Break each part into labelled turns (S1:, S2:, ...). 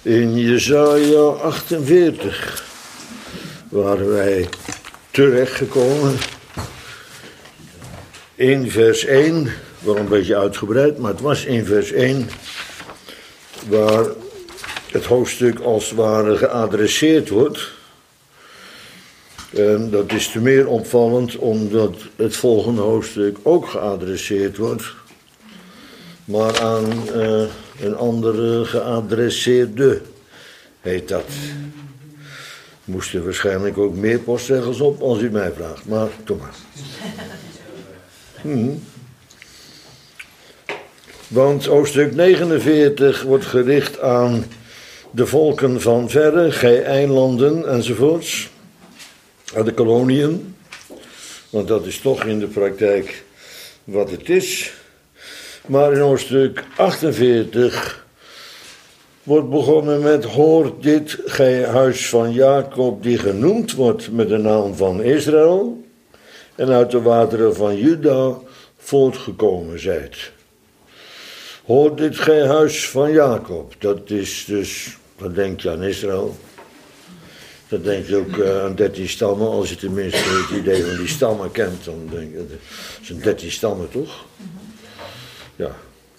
S1: In Jesaja 48 waren wij terechtgekomen. In vers 1, wel een beetje uitgebreid, maar het was in vers 1 waar het hoofdstuk als het ware geadresseerd wordt. En dat is te meer opvallend omdat het volgende hoofdstuk ook geadresseerd wordt, maar aan een andere geadresseerde heet dat. Moesten waarschijnlijk ook meer postzegels op als u mij vraagt, maar doe maar. Want hoofdstuk 49 wordt gericht aan de volken van verre, gij eilanden enzovoorts, aan de koloniën, want dat is toch in de praktijk wat het is. Maar in hoofdstuk 48 wordt begonnen met: hoort dit, gij huis van Jacob, die genoemd wordt met de naam van Israël, en uit de wateren van Juda voortgekomen zijt. Hoort dit, gij huis van Jacob. Dat is dus, dan denk je aan Israël. Dan denk je ook aan 13 stammen, als je tenminste het idee van die stammen kent. Dan denk je, dat zijn 13 stammen toch? Ja.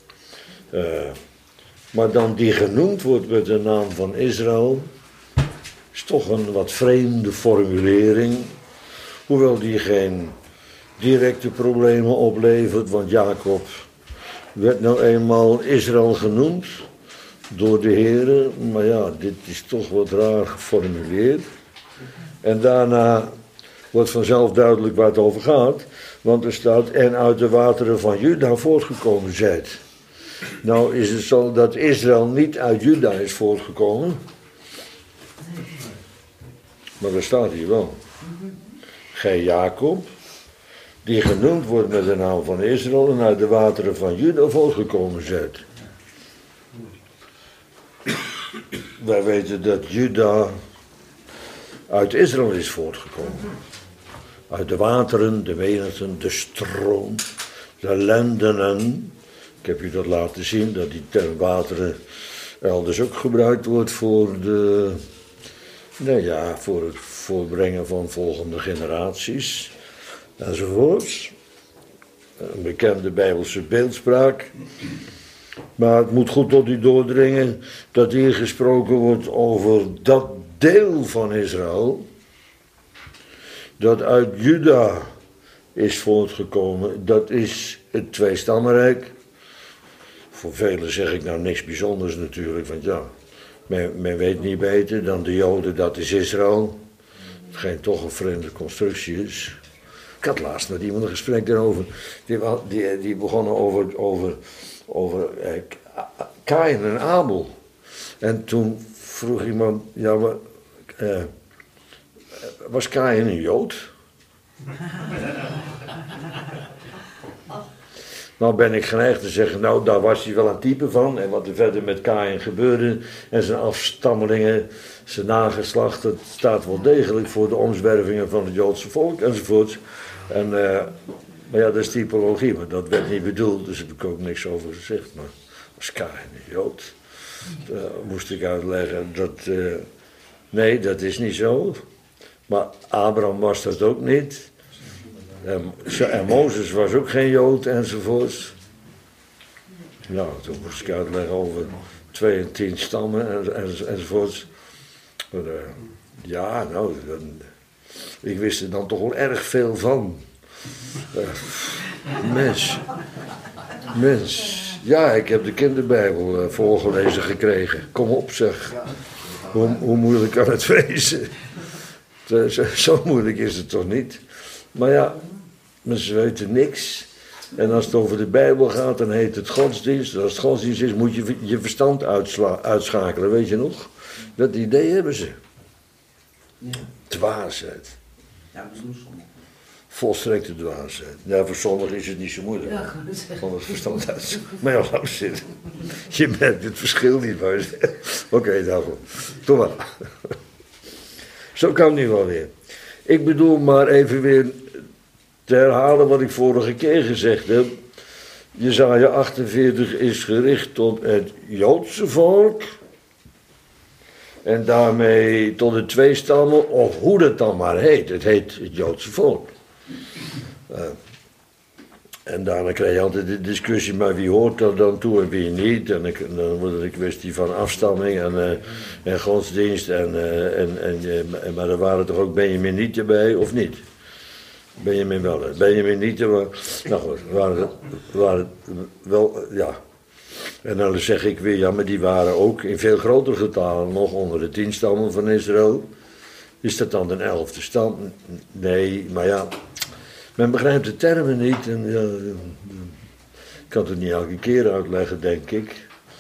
S1: Maar dan die genoemd wordt met de naam van Israël, is toch een wat vreemde formulering. Hoewel die geen directe problemen oplevert, want Jacob werd nou eenmaal Israël genoemd door de Heere. Maar ja, dit is toch wat raar geformuleerd. En daarna wordt vanzelf duidelijk waar het over gaat. Want er staat: en uit de wateren van Juda voortgekomen zijt. Nou is het zo dat Israël niet uit Juda is voortgekomen. Maar dat staat hier wel. Gij Jacob, die genoemd wordt met de naam van Israël, en uit de wateren van Juda voortgekomen zijt. Wij weten dat Juda uit Israël is voortgekomen. Uit de wateren, de menigten, de stroom, de lendenen. Ik heb u dat laten zien, dat die term wateren elders ook gebruikt wordt voor voor het voorbrengen van volgende generaties enzovoorts. Een bekende Bijbelse beeldspraak. Maar het moet goed tot u doordringen dat hier gesproken wordt over dat deel van Israël dat uit Juda is voortgekomen. Dat is het tweestammenrijk. Voor velen zeg ik nou niks bijzonders natuurlijk, want ja, men weet niet beter dan de Joden, dat is Israël. Hetgeen toch een vreemde constructie is. Ik had laatst met iemand een gesprek daarover. Die begonnen over Kaïn en Abel. En toen vroeg iemand: ja, maar was Kaïn een Jood? Nou ben ik geneigd te zeggen, nou daar was hij wel een type van. En wat er verder met Kaïn gebeurde en zijn afstammelingen, zijn nageslacht, dat staat wel degelijk voor de omzwervingen van het Joodse volk enzovoort. Maar ja, dat is typologie, maar dat werd niet bedoeld, dus heb ik ook niks over gezegd. Maar was Kaïn een Jood? Moest ik uitleggen dat, nee, dat is niet zo. Maar Abraham was dat ook niet. En Mozes was ook geen Jood enzovoorts. Nou, toen moest ik uitleggen over 2 en 10 stammen enzovoorts. Maar, ja, nou, ik wist er dan toch wel erg veel van. Mens. Ja, ik heb de kinderbijbel voorgelezen gekregen. Kom op zeg. Hoe moeilijk kan het wezen? Zo moeilijk is het toch niet? Maar ja, mensen weten niks. En als het over de Bijbel gaat, dan heet het godsdienst. En als het godsdienst is, moet je je verstand uitschakelen, weet je nog? Dat idee hebben ze.
S2: Ja.
S1: Dwaasheid.
S2: Ja, misschien soms.
S1: Volstrekte dwaasheid. Ja, voor sommigen is het niet zo moeilijk.
S2: Ja, goed zeggen.
S1: Van het verstand uit. Maar ja, laat zitten. Je merkt het verschil niet. Oké, daarvoor. Doe maar. Zo kan het nu wel weer. Ik bedoel maar even weer te herhalen wat ik vorige keer gezegd heb. Jesaja 48 is gericht tot het Joodse volk. En daarmee tot de twee stammen, of hoe dat dan maar heet. Het heet het Joodse volk. En daarna krijg je altijd de discussie, maar wie hoort er dan toe en wie niet. En dan wordt het een kwestie van afstamming en godsdienst. Maar er waren toch ook Benjaminieten bij, of niet? Benjamin wel. Benjaminieten, nou goed, waren wel, ja. En dan zeg ik weer, ja, maar die waren ook in veel groter getalen nog onder de 10 stammen van Israël. Is dat dan de 11e stam? Nee, maar ja, men begrijpt de termen niet. En ja, ik kan het niet elke keer uitleggen, denk ik.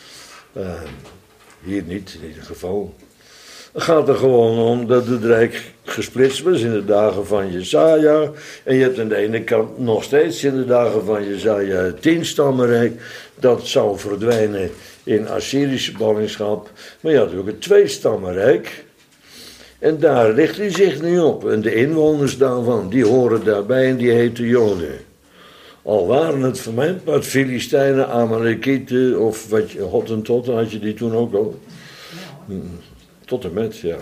S1: Hier niet, in ieder geval. Het gaat er gewoon om dat het rijk gesplitst was in de dagen van Jesaja. En je hebt aan de ene kant nog steeds in de dagen van Jesaja het 10-stammenrijk. Dat zou verdwijnen in Assyrische ballingschap. Maar je had ook het 2-stammenrijk. En daar richt hij zich nu op. En de inwoners daarvan, die horen daarbij en die heten Joden. Al waren het voor mijn part Filistijnen, Amalekieten of wat je, Hottentotten had je die toen ook al. Tot en met, ja.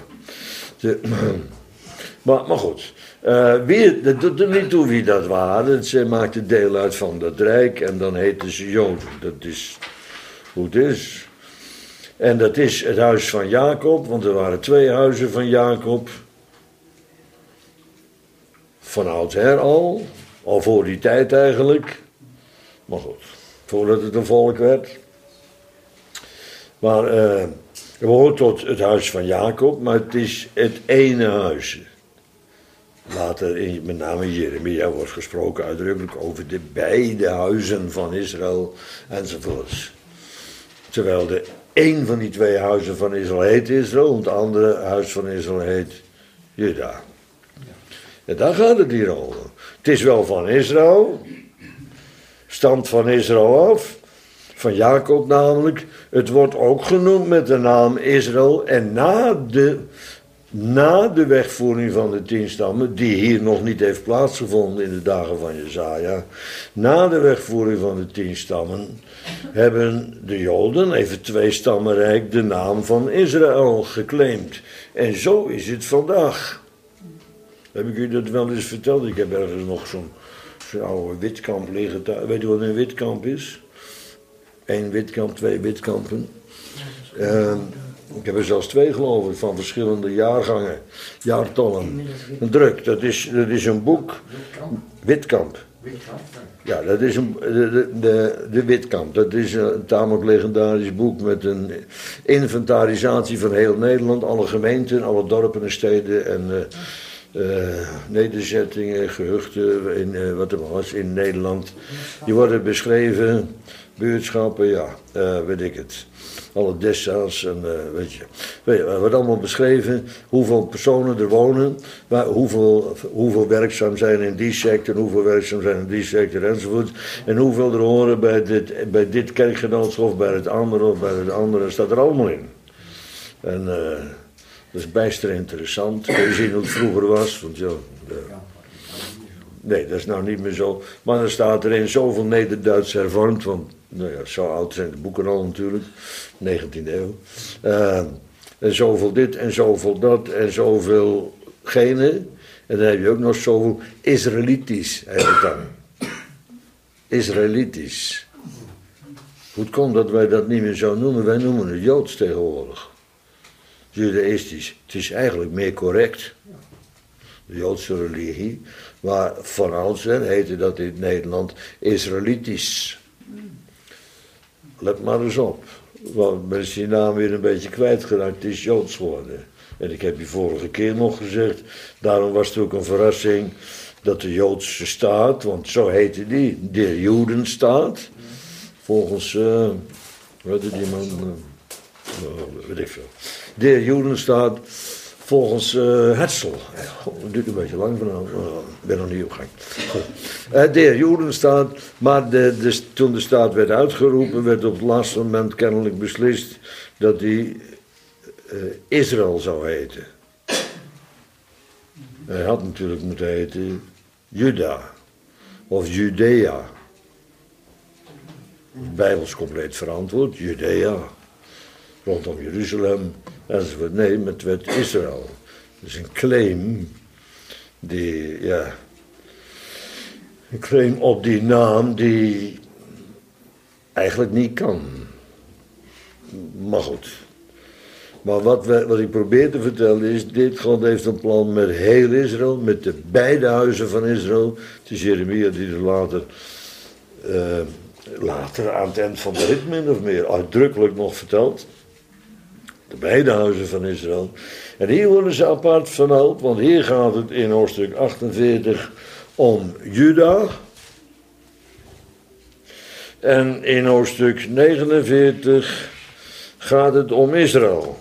S1: Maar goed, dat doet er niet toe wie dat waren. Ze maakten deel uit van dat rijk en dan heten ze Joden. Dat is hoe het is. En dat is het huis van Jacob, want er waren 2 huizen van Jacob. Van oudsher al voor die tijd eigenlijk. Maar goed, voordat het een volk werd. Maar het behoort tot het huis van Jacob, maar het is het ene huis. Later, met name Jeremia, wordt gesproken uitdrukkelijk over de beide huizen van Israël enzovoorts. Terwijl de één van die 2 huizen van Israël heet Israël, en het andere huis van Israël heet Juda. En daar gaat het hier over. Het is wel van Israël, stamt van Israël af, van Jacob namelijk. Het wordt ook genoemd met de naam Israël en na de wegvoering van de 10 stammen, die hier nog niet heeft plaatsgevonden in de dagen van Jesaja, na de wegvoering van de 10 stammen, hebben de Joden, even 2-stammenrijk, de naam van Israël geclaimd. En zo is het vandaag. Heb ik u dat wel eens verteld? Ik heb ergens nog zo'n oude witkamp liggen. Weet u wat een witkamp is? 1 witkamp, 2 witkampen. Ik heb er zelfs 2 geloof ik, van verschillende jaargangen, jaartallen. Een druk, dat is een boek. Witkamp. Ja, dat is de Witkamp. Dat is een tamelijk legendarisch boek met een inventarisatie van heel Nederland. Alle gemeenten, alle dorpen en steden en nederzettingen, gehuchten in, wat er was in Nederland. Die worden beschreven, buurtschappen, ja, weet ik het. Alle dessa's en weet je, er wordt allemaal beschreven hoeveel personen er wonen, hoeveel werkzaam zijn in die sector, hoeveel werkzaam zijn in die sector enzovoort. En hoeveel er horen bij dit kerkgenootschap of bij het andere of bij het andere, staat er allemaal in. En dat is bijster interessant. Kun je zien hoe het vroeger was, want ja, nee, dat is nou niet meer zo. Maar dan staat er in zoveel Nederduits hervormd, want nou ja, zo oud zijn de boeken al natuurlijk, 19e eeuw. En zoveel dit en zoveel dat en zoveel gene. En dan heb je ook nog zoveel Israëlitisch, eigenlijk dan. Israëlitisch. Hoe het komt dat wij dat niet meer zo noemen, wij noemen het Joods tegenwoordig. Judaïstisch. Het is eigenlijk meer correct. De Joodse religie. Maar van oudsher heette dat in Nederland Israëlitisch. Let maar eens op. Want men is die naam weer een beetje kwijtgeraakt. Het is Joods geworden. En ik heb je vorige keer nog gezegd. Daarom was het ook een verrassing dat de Joodse staat, want zo heette die, de Jodenstaat. Volgens, wat is die man? Weet ik veel. De Jodenstaat volgens Herzl. Het duurt een beetje lang vanavond, ik ben nog niet op gang. De Jodenstaat, maar toen de staat werd uitgeroepen, werd op het laatste moment kennelijk beslist dat die Israël zou heten. Hij had natuurlijk moeten heten Juda of Judea. Bijbels compleet verantwoord, Judea. Rondom Jeruzalem enzovoort. Nee, het werd Israël. Dus een claim een claim op die naam die eigenlijk niet kan. Maar goed. Maar wat ik probeer te vertellen is, dit God heeft een plan met heel Israël, met de beide huizen van Israël. Het is Jeremia die er later aan het eind van de rit min of meer uitdrukkelijk nog vertelt. De beide huizen van Israël. En hier worden ze apart vermeld, want hier gaat het in hoofdstuk 48 om Juda. En in hoofdstuk 49 gaat het om Israël.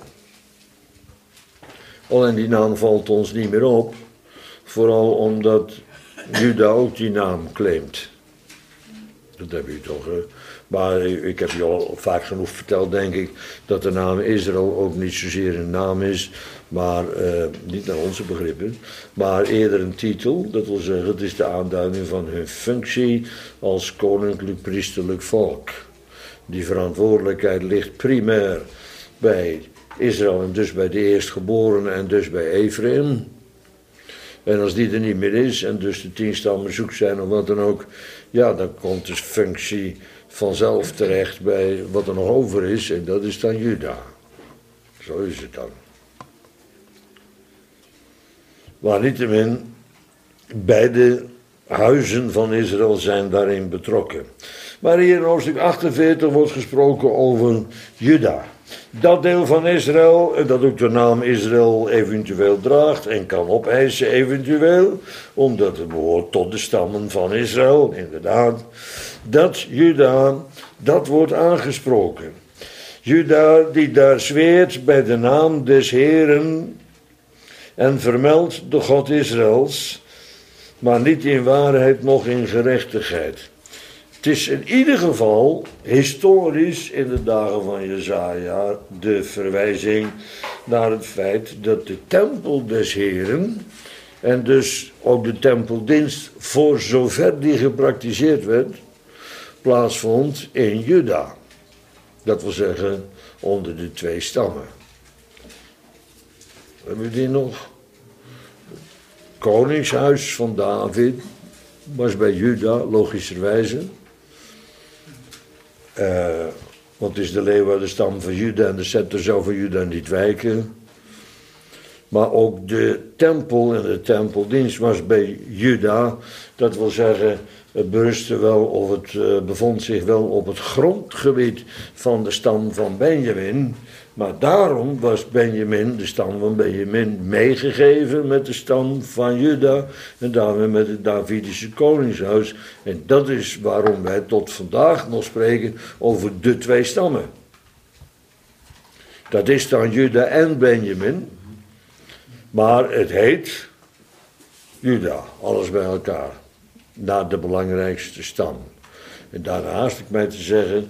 S1: Alleen die naam valt ons niet meer op. Vooral omdat Juda ook die naam claimt. Dat heb je toch. Maar ik heb je al vaak genoeg verteld, denk ik, dat de naam Israël ook niet zozeer een naam is, maar niet naar onze begrippen, maar eerder een titel. Dat wil zeggen, het is de aanduiding van hun functie als koninklijk priesterlijk volk. Die verantwoordelijkheid ligt primair bij Israël en dus bij de eerstgeborenen en dus bij Ephraim. En als die er niet meer is en dus de 10 stammen zoek zijn of wat dan ook, ja, dan komt de functie vanzelf terecht bij wat er nog over is en dat is dan Juda. Zo is het dan. Maar niettemin, beide huizen van Israël zijn daarin betrokken. Maar hier in hoofdstuk 48 wordt gesproken over Juda. Dat deel van Israël, dat ook de naam Israël eventueel draagt en kan opeisen eventueel, omdat het behoort tot de stammen van Israël, inderdaad. Dat Juda, dat wordt aangesproken. Juda die daar zweert bij de naam des Heeren en vermeldt de God Israëls, maar niet in waarheid, noch in gerechtigheid. Het is in ieder geval historisch in de dagen van Jesaja de verwijzing naar het feit dat de tempel des Heren en dus ook de tempeldienst voor zover die gepraktiseerd werd, plaatsvond in Juda. Dat wil zeggen onder de 2 stammen. Hebben we die nog? Het koningshuis van David was bij Juda, logischerwijze. Want het is de leeuw uit de stam van Juda en de scepter zou van Juda niet wijken. Maar ook de tempel en de tempeldienst was bij Juda. Dat wil zeggen, het berustte wel of het bevond zich wel op het grondgebied van de stam van Benjamin. Maar daarom was Benjamin, de stam van Benjamin, meegegeven met de stam van Juda en daarmee met het Davidische koningshuis. En dat is waarom wij tot vandaag nog spreken over de 2 stammen. Dat is dan Juda en Benjamin, maar het heet Juda, alles bij elkaar, naar de belangrijkste stam. En daarna haast ik mij te zeggen,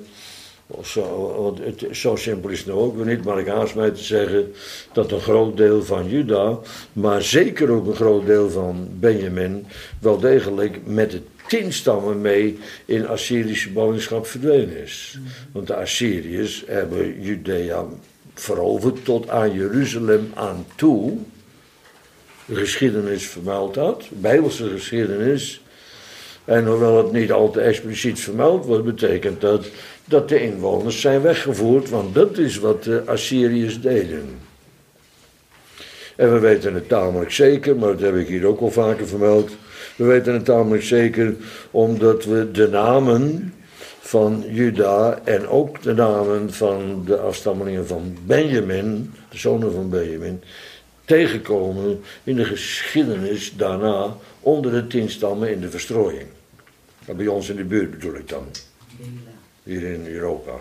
S1: zo simpel is het nou ook weer niet, maar ik haast mij te zeggen dat een groot deel van Juda, maar zeker ook een groot deel van Benjamin, wel degelijk met de 10 stammen mee in Assyrische ballingschap verdwenen is. Want de Assyriërs hebben Judea veroverd tot aan Jeruzalem aan toe. De geschiedenis vermeldt dat, bijbelse geschiedenis. En hoewel het niet al te expliciet vermeld wordt, betekent dat de inwoners zijn weggevoerd, want dat is wat de Assyriërs deden. En we weten het tamelijk zeker, maar dat heb ik hier ook al vaker vermeld. We weten het tamelijk zeker omdat we de namen van Juda en ook de namen van de afstammelingen van Benjamin, de zonen van Benjamin, tegenkomen in de geschiedenis daarna onder de 10 stammen in de verstrooiing. Bij ons in de buurt bedoel ik dan. Hier in Europa.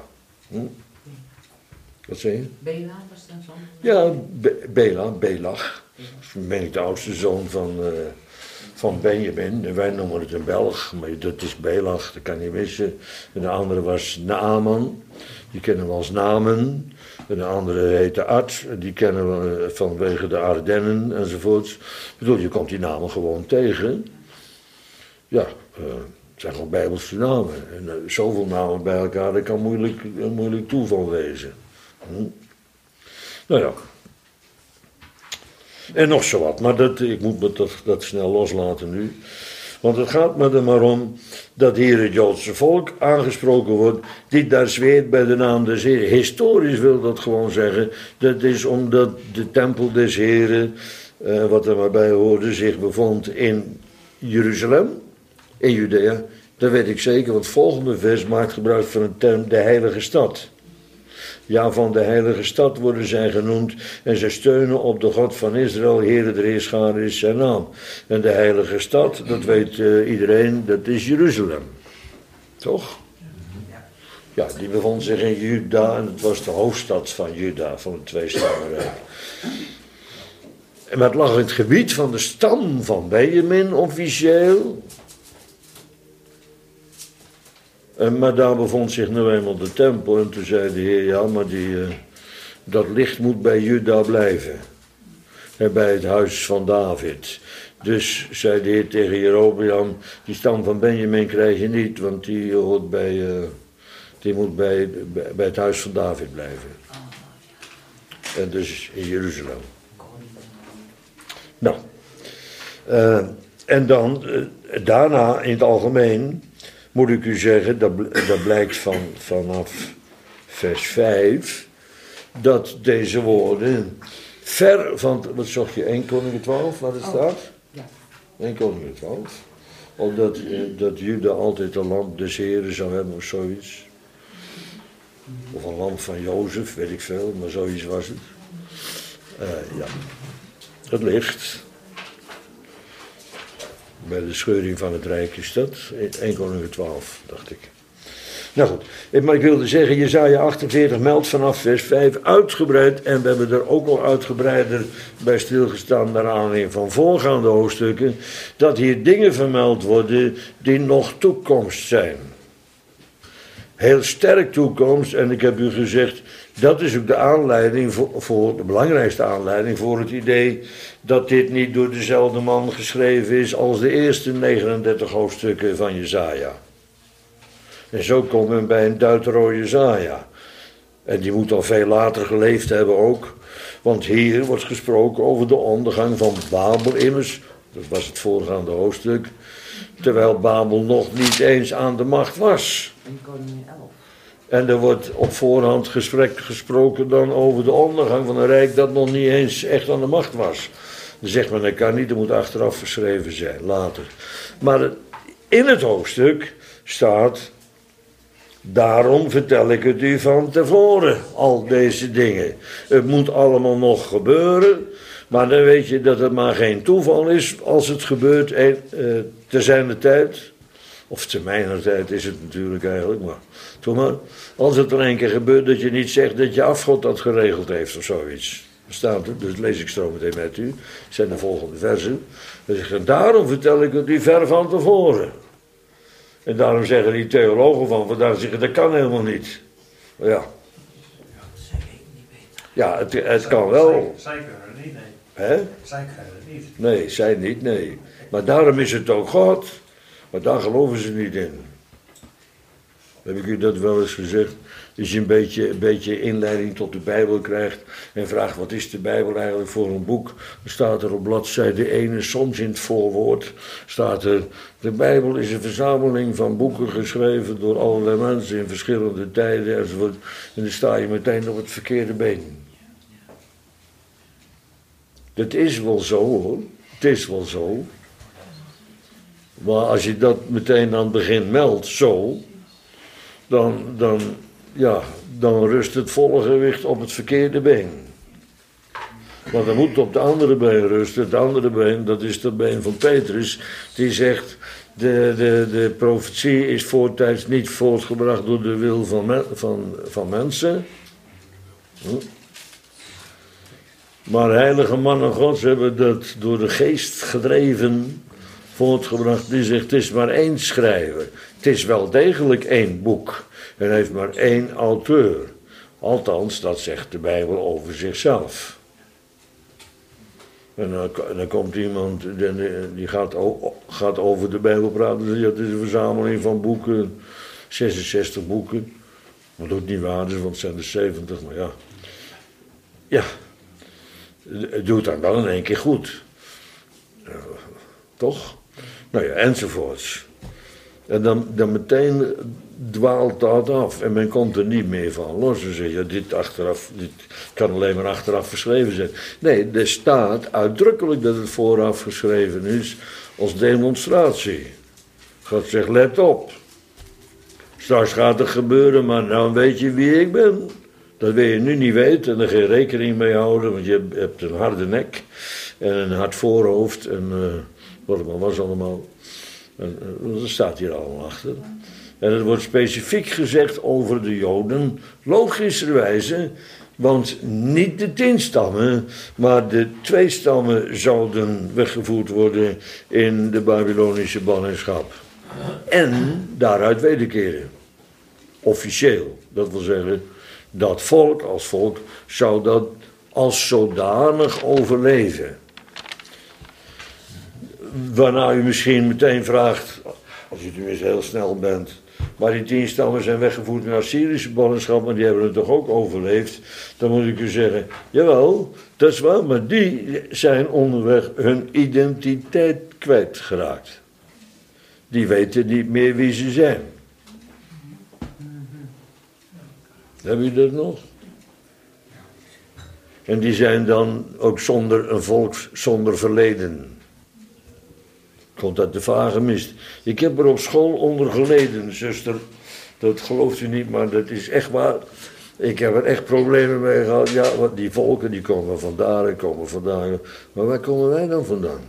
S1: Wat zei je?
S3: Bela was dan zo'n?
S1: Ja, Belach. Dat is meen ik de oudste zoon van Benjamin. En wij noemen het een Belg, maar dat is Belach, dat kan je missen. En de andere was Naaman, die kennen we als Namen. En de andere heette Ad, die kennen we vanwege de Ardennen enzovoorts. Ik bedoel, je komt die namen gewoon tegen. Ja, het zijn gewoon bijbelse namen. En zoveel namen bij elkaar, dat kan moeilijk toeval wezen. Nou ja. En nog zo wat, maar ik moet dat snel loslaten nu. Want het gaat me er maar om dat hier het Joodse volk aangesproken wordt, die daar zweert bij de naam des Heren. Historisch wil dat gewoon zeggen, dat is omdat de tempel des Heren, wat er maar bij hoorde, zich bevond in Jeruzalem, in Judea. Dat weet ik zeker, want het volgende vers maakt gebruik van een term, de heilige stad. Ja, van de heilige stad worden zij genoemd en zij steunen op de God van Israël, Heere der Heerscharen is zijn naam. En de heilige stad, dat weet iedereen, dat is Jeruzalem. Toch? Ja, die bevond zich in Juda en het was de hoofdstad van Juda, van het tweestammenrijk. Maar het lag in het gebied van de stam van Benjamin officieel. Maar daar bevond zich nou eenmaal de tempel. En toen zei de Heer, ja, maar dat licht moet bij Juda blijven. En bij het huis van David. Dus zei de Heer tegen Jerobeam, die stam van Benjamin krijg je niet, want die hoort die moet bij het huis van David blijven. En dus in Jeruzalem. Nou. En dan, daarna in het algemeen, moet ik u zeggen, dat blijkt vanaf vers 5, dat deze woorden ver van, wat zocht je, 1 Koningen 12, waar het staat?
S2: Ja.
S1: 1 Koningen 12. Omdat dat Juda altijd een lamp des Heren zou hebben of zoiets. Of een lamp van Jozef, weet ik veel, maar zoiets was het. Ja, het licht. Bij de scheuring van het Rijk is dat. 1 Koningen 12, dacht ik. Nou goed, maar ik wilde zeggen, Jesaja 48 meldt vanaf vers 5 uitgebreid, en we hebben er ook al uitgebreider bij stilgestaan naar aanleiding van voorgaande hoofdstukken, dat hier dingen vermeld worden die nog toekomst zijn. Heel sterk toekomst, en ik heb u gezegd, dat is ook de aanleiding voor de belangrijkste aanleiding voor het idee dat dit niet door dezelfde man geschreven is als de eerste 39 hoofdstukken van Jesaja. En zo komen we bij een Deutero-Jesaja. En die moet al veel later geleefd hebben ook, want hier wordt gesproken over de ondergang van Babel immers, dat was het voorgaande hoofdstuk, terwijl Babel nog niet eens aan de macht was.
S2: In Koningen 11.
S1: En er wordt op voorhand gesproken dan over de ondergang van een rijk dat nog niet eens echt aan de macht was. Dan zegt men, dat kan niet, dat moet achteraf geschreven zijn, later. Maar in het hoofdstuk staat, daarom vertel ik het u van tevoren, al deze dingen. Het moet allemaal nog gebeuren, maar dan weet je dat het maar geen toeval is als het gebeurt te zijner tijd. Of te mijner tijd is het natuurlijk eigenlijk, maar toch maar. Als het er een keer gebeurt dat je niet zegt dat je afgod dat geregeld heeft of zoiets. Dat staat er, dus lees ik zo meteen met u. Dat zijn de volgende versen. Dan zeg ik, daarom vertel ik het u ver van tevoren. En daarom zeggen die theologen van vandaag, zeggen, dat kan helemaal niet. Maar ja. Ja, het kan wel.
S3: Zij kunnen het niet, nee.
S1: Hè?
S3: Zij kunnen het niet.
S1: Nee, zij niet, nee. Maar daarom is het ook God. Maar daar geloven ze niet in. Heb ik u dat wel eens gezegd? Als je een beetje inleiding tot de Bijbel krijgt en vraagt wat is de Bijbel eigenlijk voor een boek, dan staat er op bladzijde 1, soms in het voorwoord, staat er, de Bijbel is een verzameling van boeken geschreven door allerlei mensen in verschillende tijden enzovoort. En dan sta je meteen op het verkeerde been. Dat is wel zo hoor, het is wel zo. Maar als je dat meteen aan het begin meldt, zo, dan rust het volle gewicht op het verkeerde been. Want dan moet op de andere been rusten. Het andere been, dat is het been van Petrus, die zegt, de profetie is voortijds niet voortgebracht door de wil van mensen. Maar heilige mannen Gods hebben dat door de geest gedreven voortgebracht. Die zegt, het is maar één schrijver. Het is wel degelijk één boek. En heeft maar één auteur. Althans, dat zegt de Bijbel over zichzelf. En dan komt iemand die gaat over de Bijbel praten. En zegt, het is een verzameling van boeken. 66 boeken. Wat ook niet waar is, want het zijn er 70, maar ja. ja, het doet dan wel in één keer goed. Toch? Nou ja, enzovoorts. En dan meteen dwaalt dat af en men komt er niet meer van los. En zeg je, dit kan alleen maar achteraf geschreven zijn. Nee, er staat uitdrukkelijk dat het vooraf geschreven is als demonstratie. God zegt, let op. Straks gaat het gebeuren, maar nou weet je wie ik ben. Dat wil je nu niet weten en er geen rekening mee houden, want je hebt een harde nek en een hard voorhoofd en wat het maar was allemaal. Dat staat hier allemaal achter. En het wordt specifiek gezegd over de Joden, logischerwijze, want niet de 10 stammen, maar de 2 stammen zouden weggevoerd worden in de Babylonische ballingschap. En daaruit wederkeren. Officieel, dat wil zeggen, dat volk als volk zou dat als zodanig overleven. Waarna u misschien meteen vraagt, als u tenminste heel snel bent, maar die 10 stammen zijn weggevoerd naar Assyrische ballingschap, maar die hebben het toch ook overleefd? Dan moet ik u zeggen, jawel, dat is waar, maar die zijn onderweg hun identiteit kwijtgeraakt. Die weten niet meer wie ze zijn. Heb je dat nog? En die zijn dan ook zonder een volk, zonder verleden. Komt uit de vage mist. Ik heb er op school onder geleden, zuster. Dat gelooft u niet, maar dat is echt waar. Ik heb er echt problemen mee gehad. Ja, want die volken die komen vandaar en komen vandaan. Maar waar komen wij dan vandaan?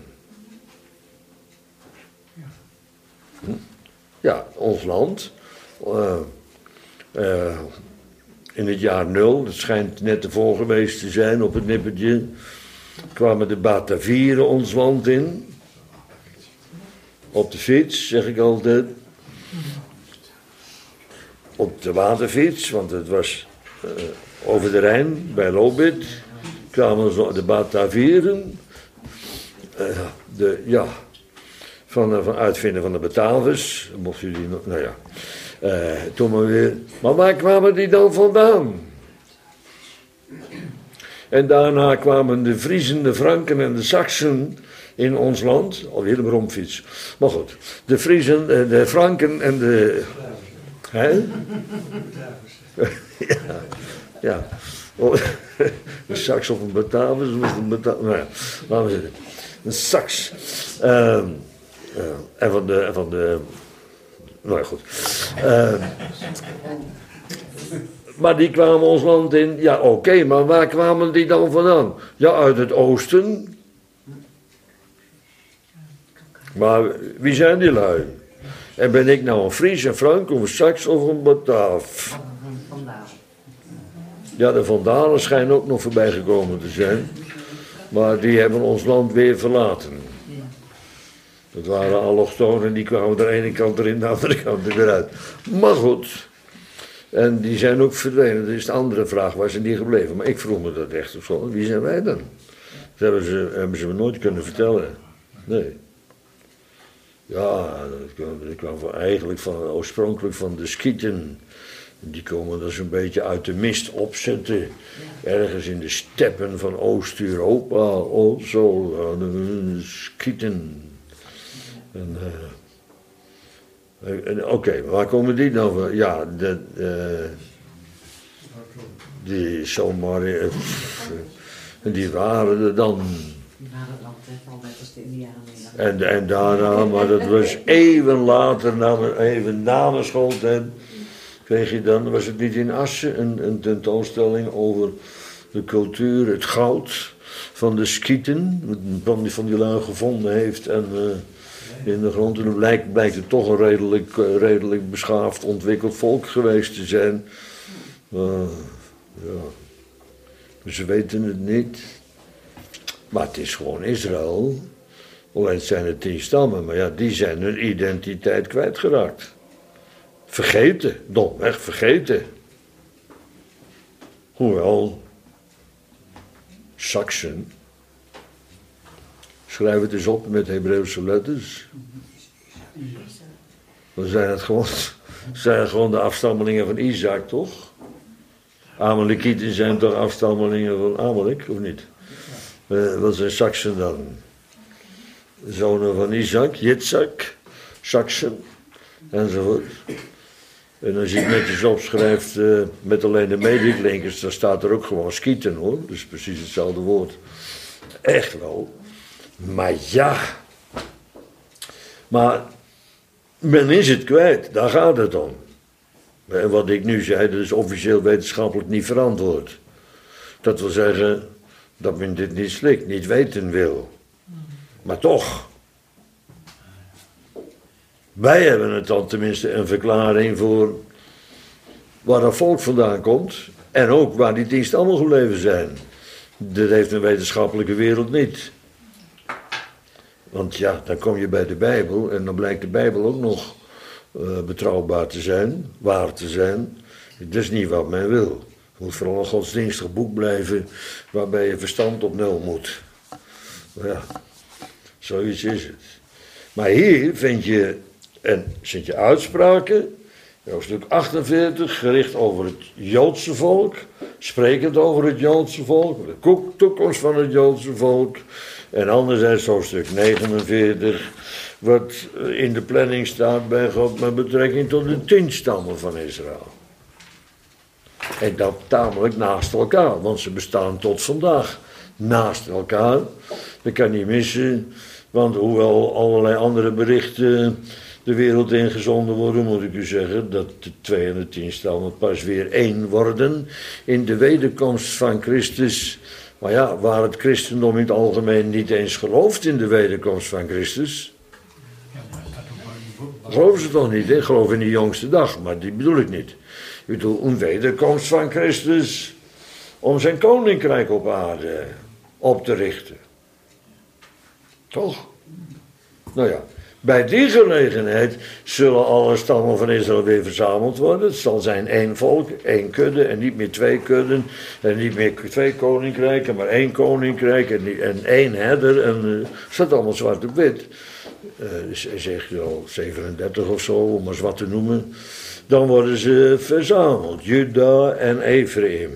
S1: Ja, ons land. In het jaar 0, dat schijnt net ervoor geweest te zijn, op het nippertje, kwamen de Batavieren ons land in. Op de fiets, zeg ik altijd. Op de waterfiets, want het was over de Rijn, bij Lobit, kwamen de Batavieren. Van uitvinden van de Batavus, mocht u die nog, nou ja. Toen maar weer. Maar waar kwamen die dan vandaan? En daarna kwamen de Friezen, de Franken en de Saksen in ons land. Alweer een bromfiets. Maar goed, de Friezen, de Franken en de. Hè? Ja. Een Saks of een Batavus of een Batavus. Nou ja, laten we zitten. Een Saks. En van de. Nou ja, goed. Maar die kwamen ons land in. Ja, oké, maar waar kwamen die dan vandaan? Ja, uit het oosten. Maar wie zijn die lui? En ben ik nou een Fries, een Frank, of een Saks of een Bataaf? Ja, de Vandalen schijnen ook nog voorbij gekomen te zijn. Maar die hebben ons land weer verlaten. Dat waren allochtonen, die kwamen de ene kant erin, de andere kant er weer uit. Maar goed. En die zijn ook verdwenen. Dat is de andere vraag, waar zijn die gebleven? Maar ik vroeg me dat echt of zo. Wie zijn wij dan? Dat hebben ze me nooit kunnen vertellen. Nee. Ja, dat kwam eigenlijk oorspronkelijk van de Skieten. Die komen dan zo'n beetje uit de mist opzetten. Ergens in de steppen van Oost-Europa. Oh, zo, de Skieten. Oké, waar komen die dan van? Ja, die zomaar. Die waren er dan.
S2: Die waren er altijd al net als de Indianen.
S1: En daarna, maar dat was even later, even na mijn schooltijd, kreeg je dan, was het niet in Assen, een tentoonstelling over de cultuur, het goud van de Skieten, van die lui gevonden heeft en in de grond. En dan blijkt het toch een redelijk beschaafd, ontwikkeld volk geweest te zijn. Ja. Ze weten het niet. Maar het is gewoon Israël. Alleen zijn het 10 stammen, maar ja, die zijn hun identiteit kwijtgeraakt. Vergeten, domweg vergeten. Hoewel, Saksen, schrijf het eens op met Hebreeuwse letters. Dan zijn het gewoon de afstammelingen van Isaac, toch? Amalekieten zijn toch afstammelingen van Amalek, of niet? Wat zijn Saksen dan? Zonen van Isaac, Yitzhak, Saksen, enzovoort. En als je het netjes opschrijft met alleen de medeklinkers, dan staat er ook gewoon skieten hoor. Dus precies hetzelfde woord. Echt wel. Maar ja. Maar men is het kwijt, daar gaat het om. En wat ik nu zei, dat is officieel wetenschappelijk niet verantwoord. Dat wil zeggen dat men dit niet slikt, niet weten wil. Maar toch. Wij hebben het dan tenminste een verklaring voor waar dat volk vandaan komt. En ook waar die 10 stammen gebleven zijn. Dat heeft een wetenschappelijke wereld niet. Want ja, dan kom je bij de Bijbel en dan blijkt de Bijbel ook nog betrouwbaar te zijn, waar te zijn. Dat is niet wat men wil. Het moet vooral een godsdienstig boek blijven waarbij je verstand op 0 moet. Maar ja, zoiets is het. Maar hier vind je uitspraken, hoofdstuk 48, gericht over het Joodse volk, sprekend over het Joodse volk, de toekomst van het Joodse volk. En anderzijds hoofdstuk 49, wat in de planning staat bij God met betrekking tot de 10 stammen van Israël. En dat tamelijk naast elkaar, want ze bestaan tot vandaag naast elkaar. Dat kan niet missen, want hoewel allerlei andere berichten de wereld ingezonden worden, moet ik u zeggen dat de 2 en de 10 stammen pas weer 1 worden in de wederkomst van Christus. Maar ja, waar het christendom in het algemeen niet eens gelooft in de wederkomst van Christus, geloven ze toch niet, hè? Geloof in de jongste dag, maar die bedoel ik niet. Ik bedoel een wederkomst van Christus om zijn koninkrijk op aarde op te richten. Toch? Nou ja, bij die gelegenheid zullen alle stammen van Israël weer verzameld worden. Het zal zijn 1 volk, 1 kudde en niet meer 2 kudden. En niet meer 2 koninkrijken, maar 1 koninkrijk en 1 herder. En het staat allemaal zwart op wit. Ezekiel 37 of zo, om maar eens wat te noemen. Dan worden ze verzameld, Juda en Ephraim.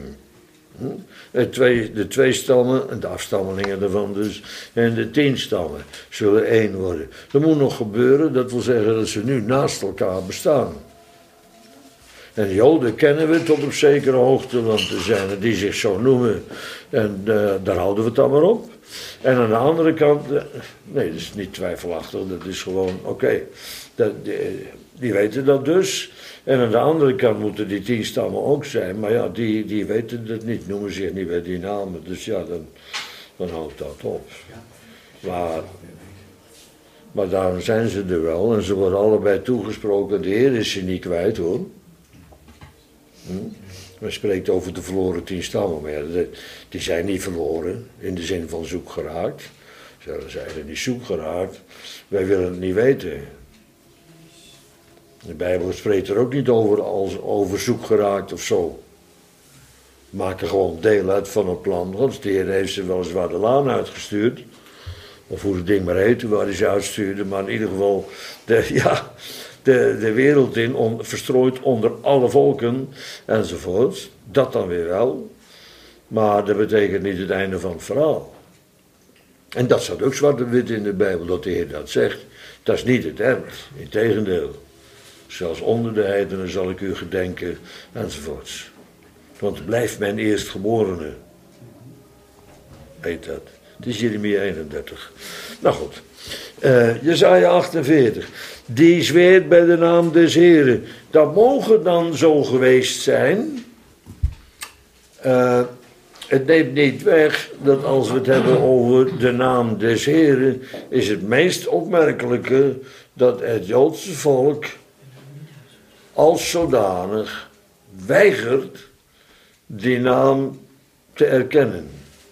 S1: De 2 stammen, de afstammelingen daarvan dus, en de 10 stammen zullen 1 worden. Dat moet nog gebeuren, dat wil zeggen dat ze nu naast elkaar bestaan. En de Joden kennen we tot op zekere hoogte, want er zijn er die zich zo noemen. En daar houden we het dan maar op. En aan de andere kant, nee, dat is niet twijfelachtig, dat is gewoon oké. Die weten dat dus. En aan de andere kant moeten die 10 stammen ook zijn. Maar ja, die weten het niet, noemen zich niet bij die namen. Dus ja, dan houdt dat op. Maar daarom zijn ze er wel. En ze worden allebei toegesproken. De Heer is ze niet kwijt hoor. Men spreekt over de verloren 10 stammen. Maar ja, die zijn niet verloren. In de zin van zoek geraakt. Ze zijn niet zoek geraakt. Wij willen het niet weten. De Bijbel spreekt er ook niet over als over zoek geraakt of zo. Maken gewoon deel uit van een plan. Want de Heer heeft ze weliswaar de laan uitgestuurd. Of hoe het ding maar heette, waar hij ze uitstuurde. Maar in ieder geval de wereld in, verstrooid onder alle volken enzovoort. Dat dan weer wel. Maar dat betekent niet het einde van het verhaal. En dat staat ook zwart op wit in de Bijbel, dat de Heer dat zegt. Dat is niet het eind, integendeel. Zelfs onder de heidenen zal ik u gedenken, enzovoorts. Want blijft mijn eerstgeborene. Weet dat. Het is Jeremia 31. Nou goed. Jesaja 48. Die zweert bij de naam des Heren. Dat mogen dan zo geweest zijn. Het neemt niet weg dat als we het hebben over de naam des Heren, is het meest opmerkelijke dat het Joodse volk als zodanig weigert die naam te erkennen.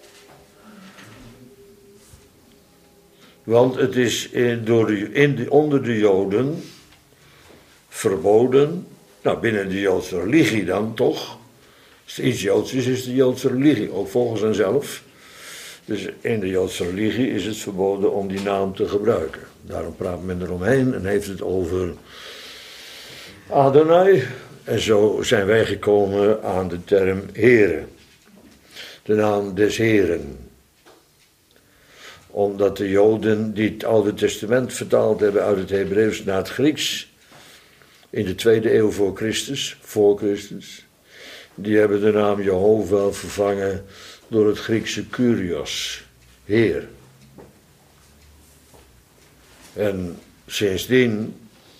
S1: Want het is onder de Joden verboden, nou binnen de Joodse religie dan toch. Als het iets Joods is de Joodse religie, ook volgens henzelf. Dus in de Joodse religie is het verboden om die naam te gebruiken. Daarom praat men eromheen en heeft het over Adonai, En zo zijn wij gekomen aan de term Here. De naam des Heren. Omdat de Joden die het Oude Testament vertaald hebben uit het Hebreeuws naar het Grieks, in de 2e eeuw voor Christus, die hebben de naam Jehovah vervangen door het Griekse Kyrios, Heer. En sindsdien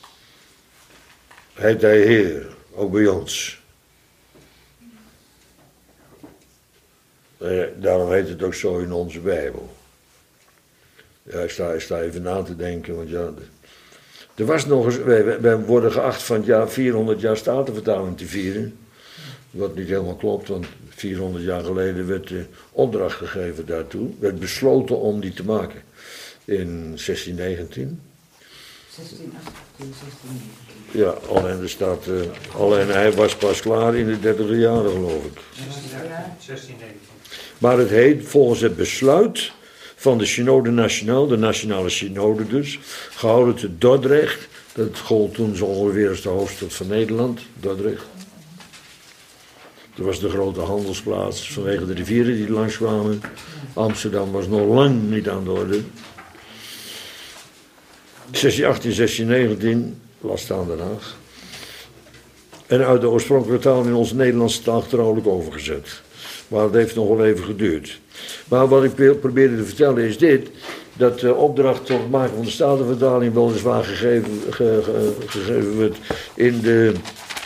S1: heet hij Heer, ook bij ons. Daarom heet het ook zo in onze Bijbel. Ja, ik sta even na te denken, want ja, er was nog eens, wij worden geacht van het jaar 400 jaar Statenvertaling te vieren. Wat niet helemaal klopt, want 400 jaar geleden werd de opdracht gegeven daartoe. Werd besloten om die te maken. In 1619.
S2: 1618, 1619.
S1: Ja, alleen er staat, alleen hij was pas klaar in de 30e jaren, geloof ik.
S3: 1619.
S1: Maar het heet volgens het besluit van de Synode Nationaal, de Nationale Synode dus, gehouden te Dordrecht. Dat gold toen zo ongeveer als de hoofdstad van Nederland, Dordrecht. Dat was de grote handelsplaats vanwege de rivieren die langskwamen. Amsterdam was nog lang niet aan de orde. 1618, 1619, laat staan Den Haag. En uit de oorspronkelijke taal in onze Nederlandse taal getrouwelijk overgezet. Maar het heeft nog wel even geduurd. Maar wat ik probeerde te vertellen is dit. Dat de opdracht tot het maken van de Statenvertaling weliswaar gegeven werd in de...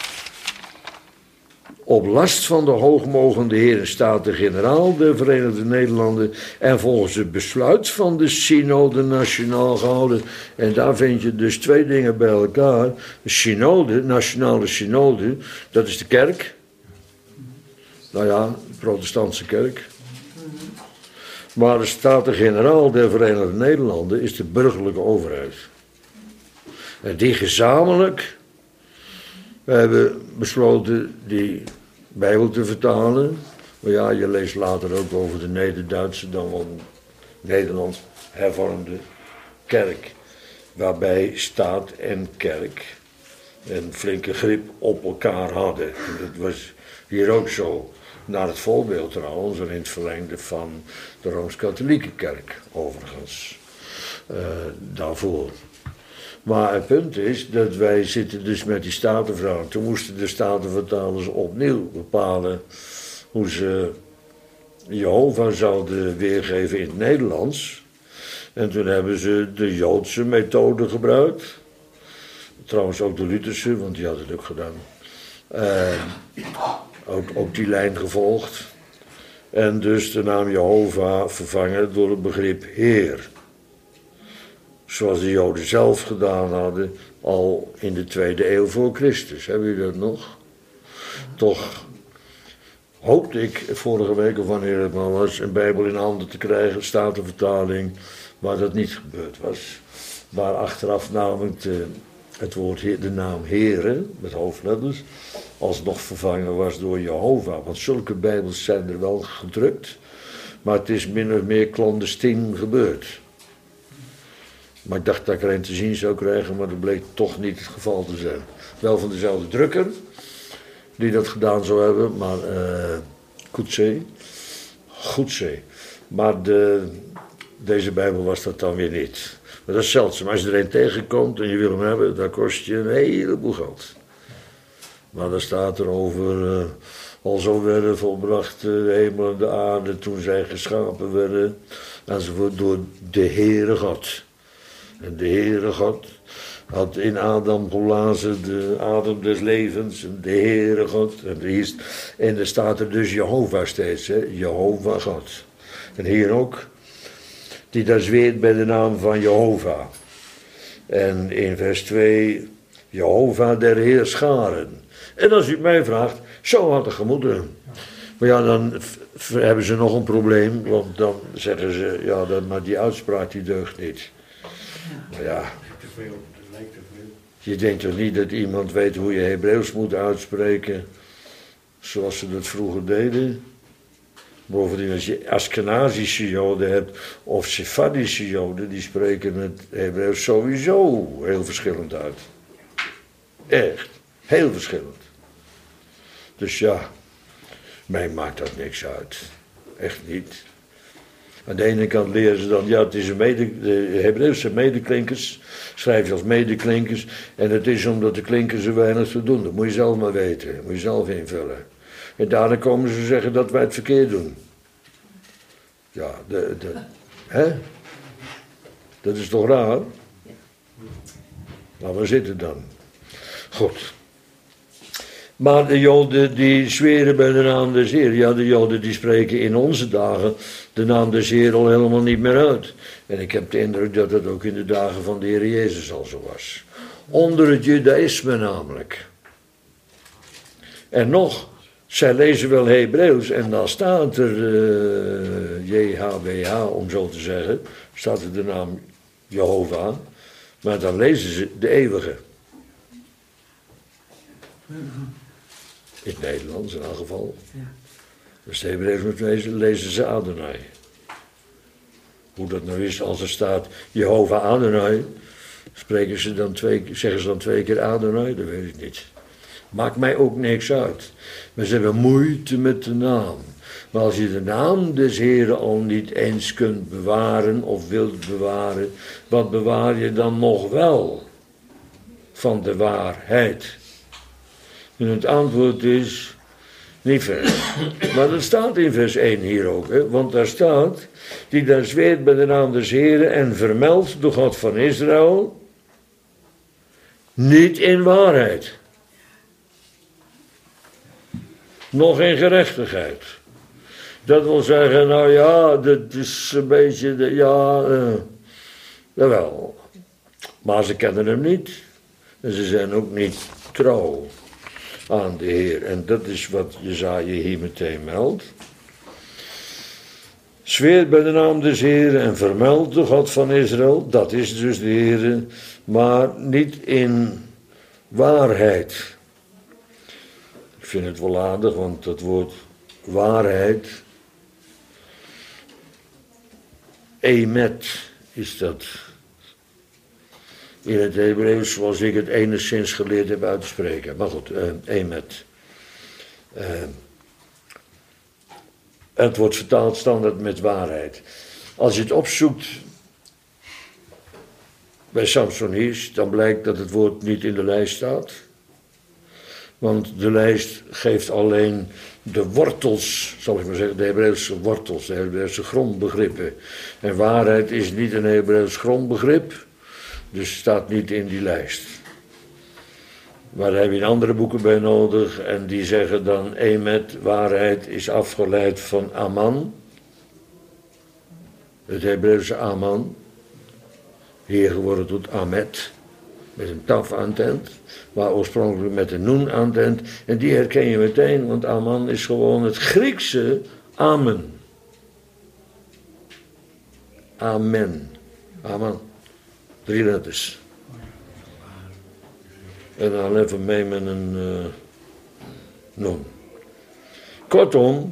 S1: op last van de hoogmogende heren Staten-Generaal der Verenigde Nederlanden en volgens het besluit van de Synode Nationaal gehouden. En daar vind je dus twee dingen bij elkaar. De Synode, Nationale Synode, dat is de kerk. Nou ja, de protestantse kerk. Maar de Staten-Generaal der Verenigde Nederlanden is de burgerlijke overheid. En die gezamenlijk hebben besloten die Bijbel te vertalen. Maar ja, je leest later ook over de Neder-Duitse, dan wel Nederlands hervormde kerk. Waarbij staat en kerk een flinke grip op elkaar hadden. Dat was hier ook zo. Naar het voorbeeld trouwens, en in het verlengde van de Rooms-Katholieke kerk, overigens. Daarvoor. Maar het punt is dat wij zitten dus met die statenvertaling. Toen moesten de statenvertalers opnieuw bepalen hoe ze Jehovah zouden weergeven in het Nederlands. En toen hebben ze de Joodse methode gebruikt. Trouwens ook de Lutherse, want die had het ook gedaan. Ook die lijn gevolgd. En dus de naam Jehovah vervangen door het begrip Heer. Zoals de Joden zelf gedaan hadden, al in de 2e eeuw voor Christus. Hebben jullie dat nog? Toch hoopte ik vorige week, of wanneer het maar was, een Bijbel in handen te krijgen, Statenvertaling, waar dat niet gebeurd was. Waar achteraf namelijk het woord, de naam Heere, met hoofdletters, alsnog vervangen was door Jehovah. Want zulke Bijbels zijn er wel gedrukt, maar het is min of meer clandestien gebeurd. Maar ik dacht dat ik er een te zien zou krijgen, maar dat bleek toch niet het geval te zijn. Wel van dezelfde drukker, die dat gedaan zou hebben, maar Goedzee. Maar deze Bijbel was dat dan weer niet. Maar dat is zeldzaam. Als je er een tegenkomt en je wil hem hebben, dan kost je een heleboel geld. Maar daar staat er over, al zo werden volbracht de hemel en de aarde toen zij geschapen werden, enzovoort, door de Heere God. En de Heere God had in Adam geblazen de adem des levens, en de Heere God. En er staat er dus Jehovah steeds, hè? Jehovah God. En hier ook, die daar zweert bij de naam van Jehovah. En in vers 2, Jehovah der Heerscharen. En als u het mij vraagt, zo had het gemoeten. Maar ja, dan hebben ze nog een probleem, want dan zeggen ze, ja, maar die uitspraak die deugt niet. Maar ja,
S3: Te veel, het lijkt te veel.
S1: je denkt toch niet dat iemand weet hoe je Hebreeuws moet uitspreken, zoals ze dat vroeger deden? Bovendien, als je Askenazische Joden hebt, of Sephardische Joden, die spreken het Hebreeuws sowieso heel verschillend uit. Echt, heel verschillend. Dus ja, mij maakt dat niks uit. Echt niet. Aan de ene kant leren ze dan, ja, het is de Hebreeuwse medeklinkers, schrijf je als medeklinkers, en het is omdat de klinkers er weinig te doen. Dat moet je zelf maar weten, dat moet je zelf invullen. En daarna komen ze zeggen dat wij het verkeerd doen. Ja, hè? Dat is toch raar? Maar waar zit het dan? Goed. Maar de Joden die zweren bij de naam des Heer. Ja, de Joden die spreken in onze dagen de naam des Heer al helemaal niet meer uit. En ik heb de indruk dat het ook in de dagen van de Heer Jezus al zo was. Onder het Judaïsme namelijk. En nog, zij lezen wel Hebreeuws en dan staat er JHWH, om zo te zeggen, staat er de naam Jehovah, maar dan lezen ze de eeuwige. In het Nederlands in elk geval.
S2: Ja.
S1: Dus de Hebreeuws moet lezen ze Adonai. Hoe dat nou is als er staat Jehovah Adonai, zeggen ze dan twee keer Adonai, dat weet ik niet. Maakt mij ook niks uit. Maar ze hebben moeite met de naam. Maar als je de naam des Heren al niet eens kunt bewaren of wilt bewaren, wat bewaar je dan nog wel van de waarheid? En het antwoord is niet ver. Maar dat staat in vers 1 hier ook. Hè? Want daar staat, die daar zweert bij de naam des Heren en vermeldt de God van Israël, niet in waarheid. Nog in gerechtigheid. Dat wil zeggen, nou ja, dat is een beetje, jawel. Maar ze kennen hem niet. En ze zijn ook niet trouw aan de Heer. En dat is wat Jesaja hier meteen meldt. Zweert bij de naam des Heeren en vermeldt de God van Israël. Dat is dus de Heer, maar niet in waarheid. Ik vind het wel aardig, want dat woord waarheid, emet is dat. In het Hebreeuws zoals ik het enigszins geleerd heb uit te spreken. Maar goed, emet. Het wordt vertaald standaard met waarheid. Als je het opzoekt bij Samsonisch, dan blijkt dat het woord niet in de lijst staat. Want de lijst geeft alleen de wortels, zal ik maar zeggen, de Hebreeuwse wortels, de Hebreeuwse grondbegrippen. En waarheid is niet een Hebreeuws grondbegrip, dus staat niet in die lijst. Maar daar heb je andere boeken bij nodig en die zeggen dan emet, waarheid, is afgeleid van aman. Het Hebreeuwse aman, hier geworden tot amet, met een taf aan het eind, maar oorspronkelijk met een noen aan het eind. En die herken je meteen, want aman is gewoon het Griekse amen. Amen. Amen. 3 letters. En dan even mee met een noen. Kortom,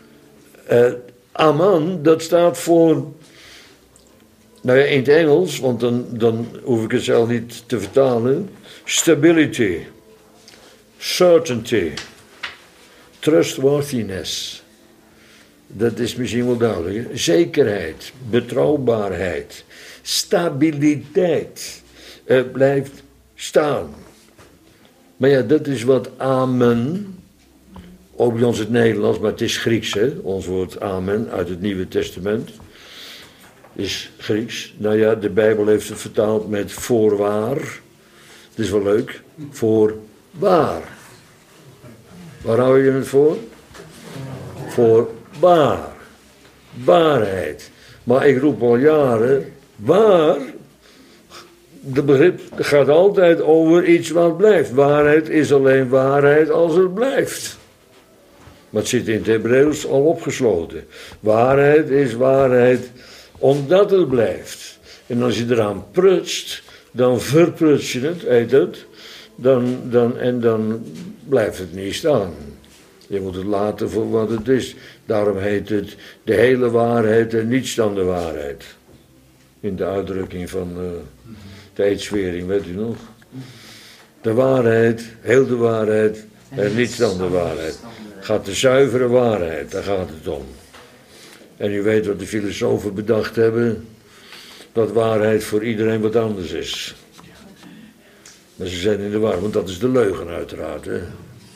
S1: aman, dat staat voor, nou ja, in het Engels, want dan hoef ik het zelf niet te vertalen. Stability, certainty, trustworthiness. Dat is misschien wel duidelijk. Hè? Zekerheid, betrouwbaarheid, stabiliteit. Blijft staan. Maar ja, dat is wat amen, ook bij ons het Nederlands, maar het is Grieks, hè? Ons woord amen uit het Nieuwe Testament is Grieks. Nou ja, de Bijbel heeft het vertaald met voorwaar. Dat is wel leuk. Voorwaar. Waar hou je het voor? Voorwaar. Waarheid. Maar ik roep al jaren, waar? De begrip gaat altijd over iets wat blijft. Waarheid is alleen waarheid als het blijft. Maar het zit in het Hebreeuws al opgesloten. Waarheid is waarheid omdat het blijft. En als je eraan prutst, dan verpruts je het, heet het. Dan blijft het niet staan. Je moet het laten voor wat het is. Daarom heet het de hele waarheid en niets dan de waarheid. In de uitdrukking van de eedswering, weet u nog? De waarheid, heel de waarheid En niets dan de waarheid. Het gaat de zuivere waarheid, daar gaat het om. En u weet wat de filosofen bedacht hebben, dat waarheid voor iedereen wat anders is. Maar ze zijn in de war, want dat is de leugen uiteraard. Hè?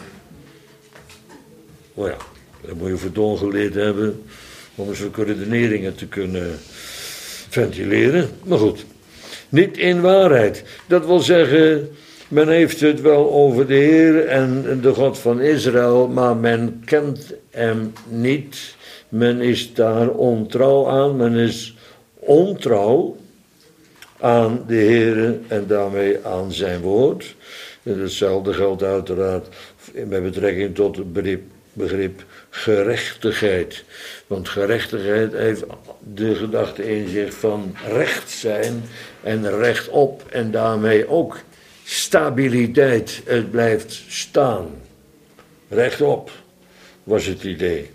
S1: Oh ja, dat moet je verdon geleerd hebben om zulke redeneringen te kunnen ventileren. Maar goed, niet in waarheid. Dat wil zeggen, men heeft het wel over de Heer en de God van Israël, maar men kent hem niet. Men is daar ontrouw aan, men is ontrouw aan de Heer en daarmee aan zijn woord. En hetzelfde geldt uiteraard met betrekking tot het begrip gerechtigheid. Want gerechtigheid heeft de gedachte in zich van recht zijn en rechtop en daarmee ook stabiliteit. Het blijft staan. Rechtop was het idee.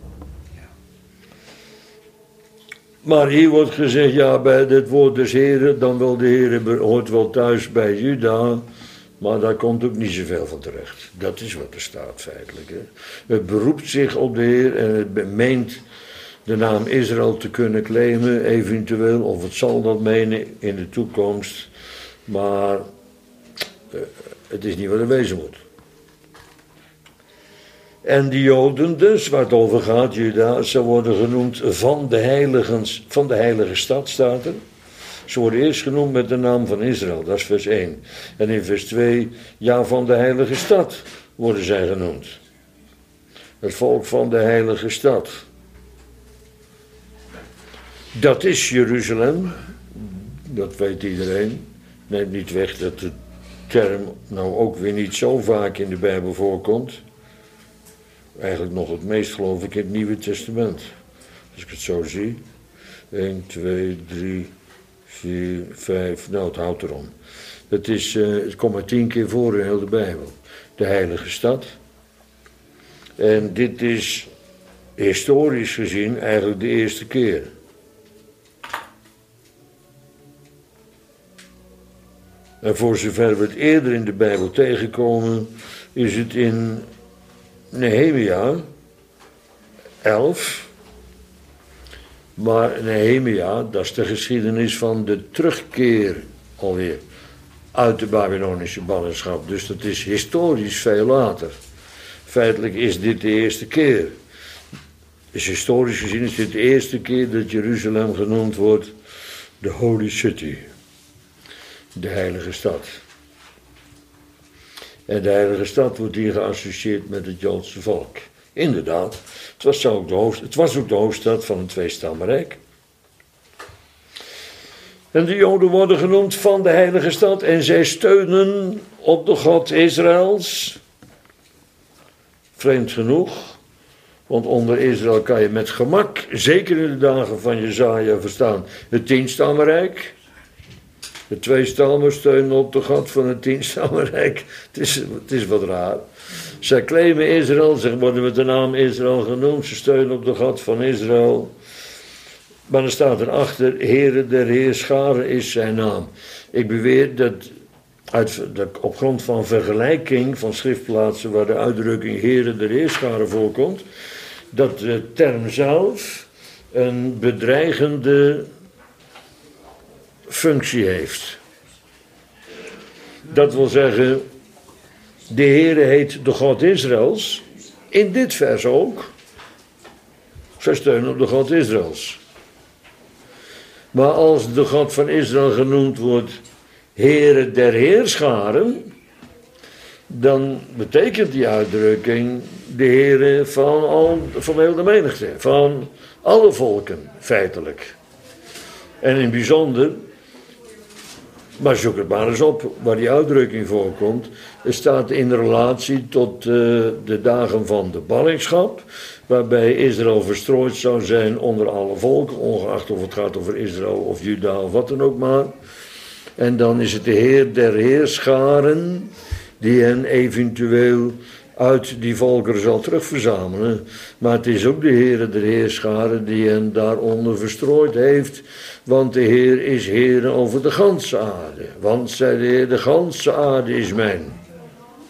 S1: Maar hier wordt gezegd, ja, bij het woord des Heren, dan wel de Heer hoort wel thuis bij Juda, maar daar komt ook niet zoveel van terecht. Dat is wat er staat feitelijk. Hè. Het beroept zich op de Heer en het meent de naam Israël te kunnen claimen, eventueel, of het zal dat menen in de toekomst, maar het is niet wat er wezen moet. En die Joden dus, waar het over gaat, Juda, ze worden genoemd van de heilige stad, staat er. Ze worden eerst genoemd met de naam van Israël, dat is vers 1. En in vers 2, ja, van de heilige stad worden zij genoemd. Het volk van de heilige stad. Dat is Jeruzalem, dat weet iedereen. Neemt niet weg dat de term nou ook weer niet zo vaak in de Bijbel voorkomt. Eigenlijk nog het meest geloof ik in het Nieuwe Testament. Als ik het zo zie. 1, 2, 3, 4, 5, nou het houdt erom. Het komt maar 10 keer voor in heel de Bijbel. De heilige stad. En dit is historisch gezien eigenlijk de eerste keer. En voor zover we het eerder in de Bijbel tegenkomen, is het in Nehemia 11. Maar Nehemia, dat is de geschiedenis van de terugkeer alweer uit de Babylonische ballingschap. Dus dat is historisch veel later. Feitelijk is dit de eerste keer. Dus historisch gezien is dit de eerste keer dat Jeruzalem genoemd wordt de Holy City. De heilige stad. En de heilige stad wordt hier geassocieerd met het Joodse volk. Inderdaad, het was ook de hoofdstad van het tweestammenrijk. En de Joden worden genoemd van de heilige stad en zij steunen op de God Israëls. Vreemd genoeg, want onder Israël kan je met gemak, zeker in de dagen van Jesaja, verstaan, het tienstammenrijk. De twee stammen steunen op de God van het tienstammenrijk. Het is wat raar. Zij claimen Israël, ze worden met de naam Israël genoemd, ze steunen op de God van Israël. Maar er staat erachter, Heere der Heerscharen is zijn naam. Ik beweer dat op grond van vergelijking van schriftplaatsen waar de uitdrukking Heere der Heerscharen voorkomt, dat de term zelf een bedreigende functie heeft. Dat wil zeggen, de Heere heet de God Israëls, in dit vers ook. Zij steunen op de God Israëls. Maar als de God van Israël genoemd wordt Heere der Heerscharen, dan betekent die uitdrukking de Heere van heel de menigte, van alle volken, feitelijk. En in het bijzonder, maar zoek het maar eens op waar die uitdrukking voorkomt. Het staat in relatie tot de dagen van de ballingschap, waarbij Israël verstrooid zou zijn onder alle volken, ongeacht of het gaat over Israël of Juda of wat dan ook maar. En dan is het de Heer der Heerscharen die hen eventueel uit die volkeren zal terugverzamelen. Maar het is ook de Heer der Heerscharen die hen daaronder verstrooid heeft. Want de Heer is Heer over de ganse aarde. Want, zei de Heer, de ganse aarde is mijn.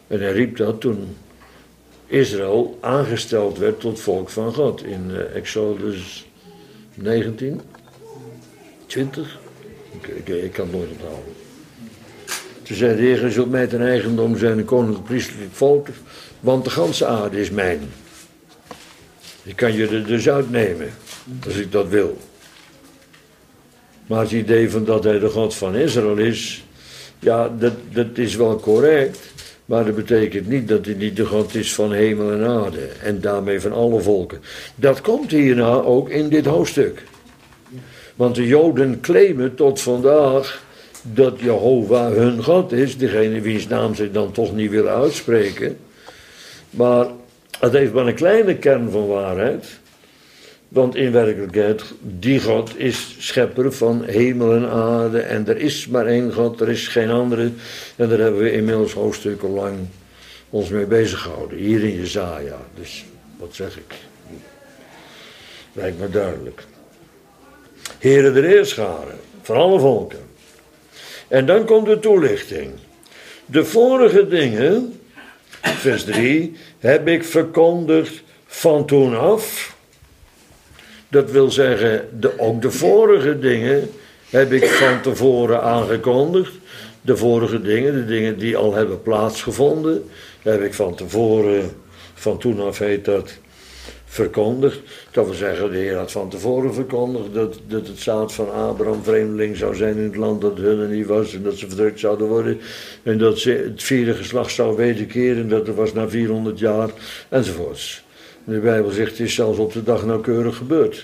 S1: En hij riep dat toen Israël aangesteld werd tot volk van God. In Exodus 19, 20. Ik kan het nooit onthouden. Toen zei de Heer, gij zult mij ten eigendom zijn een koninklijk priestelijk volk, want de ganse aarde is mijn. Ik kan je er dus uitnemen, als ik dat wil. Maar het idee van dat hij de God van Israël is, ja, dat is wel correct. Maar dat betekent niet dat hij niet de God is van hemel en aarde. En daarmee van alle volken. Dat komt hierna ook in dit hoofdstuk. Want de Joden claimen tot vandaag dat Jehovah hun God is. Degene wiens naam ze dan toch niet willen uitspreken. Maar het heeft maar een kleine kern van waarheid. Want in werkelijkheid, die God is schepper van hemel en aarde. En er is maar één God, er is geen andere. En daar hebben we inmiddels hoofdstukken lang ons mee bezig gehouden. Hier in Jesaja. Dus, wat zeg ik? Lijkt me duidelijk. Heren der heerscharen, van alle volken. En dan komt de toelichting. De vorige dingen, vers 3, heb ik verkondigd van toen af. Dat wil zeggen, ook de vorige dingen heb ik van tevoren aangekondigd. De vorige dingen, de dingen die al hebben plaatsgevonden, heb ik van tevoren, van toen af heet dat, verkondigd. Dat wil zeggen, de Heer had van tevoren verkondigd dat het zaad van Abraham vreemdeling zou zijn in het land dat hun niet was. En dat ze verdrukt zouden worden. En dat ze het vierde geslacht zou wederkeren. Dat er was na 400 jaar. Enzovoorts. De Bijbel zegt, het is zelfs op de dag nauwkeurig gebeurd.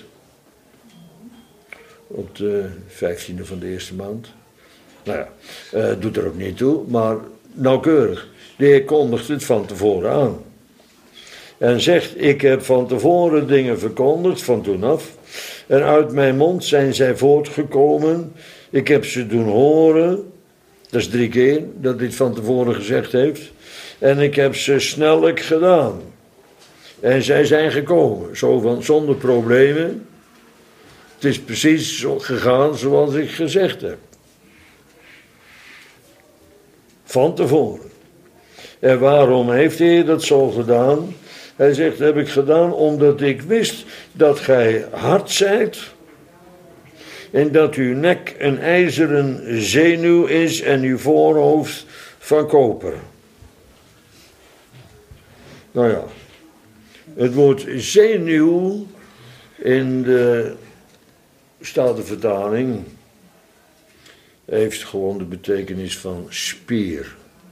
S1: Op de 15e van de eerste maand. Nou ja, doet er ook niet toe, maar nauwkeurig. De Heer kondigt het van tevoren aan. En zegt, ik heb van tevoren dingen verkondigd, van toen af. En uit mijn mond zijn zij voortgekomen. Ik heb ze doen horen. Dat is 3 keer dat dit van tevoren gezegd heeft. En ik heb ze snellijk gedaan. En zij zijn gekomen, zo van zonder problemen. Het is precies zo gegaan zoals ik gezegd heb. Van tevoren. En waarom heeft hij dat zo gedaan? Hij zegt, dat heb ik gedaan omdat ik wist dat gij hard zijt. En dat uw nek een ijzeren zenuw is en uw voorhoofd van koper. Nou ja. Het woord zenuw in de Statenvertaling heeft gewoon de betekenis van spier.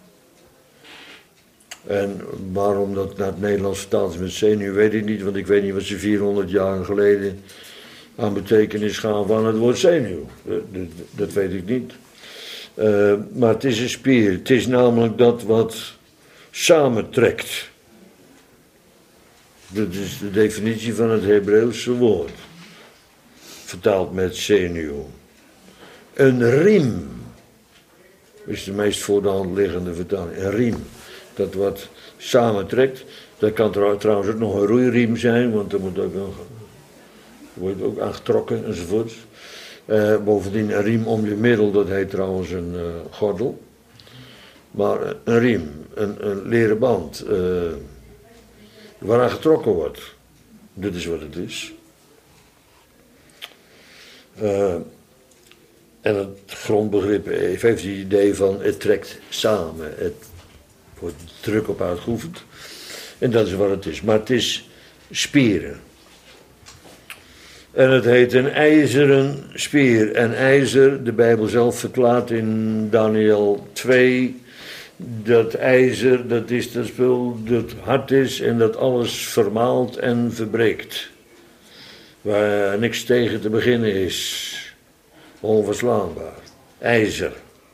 S1: En waarom dat naar het Nederlands vertaald is met zenuw, weet ik niet, want ik weet niet wat ze 400 jaar geleden aan betekenis gaan van het woord zenuw. Dat weet ik niet. Maar het is een spier. Het is namelijk dat wat samentrekt. Dat is de definitie van het Hebreeuwse woord. Vertaald met zenuw. Een riem is de meest voor de hand liggende vertaling. Een riem. Dat wat samentrekt. Dat kan trouwens ook nog een roeiriem zijn, want er moet ook nog, wordt ook aangetrokken enzovoort. Bovendien een riem om je middel, dat heet trouwens een gordel. Maar een riem, een leren band, waaraan getrokken wordt. Dit is wat het is. En het grondbegrip heeft het idee van het trekt samen. Het wordt druk op uitgeoefend. En dat is wat het is. Maar het is spieren. En het heet een ijzeren spier. En ijzer, de Bijbel zelf verklaart in Daniel 2... dat ijzer, dat is dat spul dat hard is en dat alles vermaalt en verbreekt. Waar niks tegen te beginnen is. Onverslaanbaar. IJzer.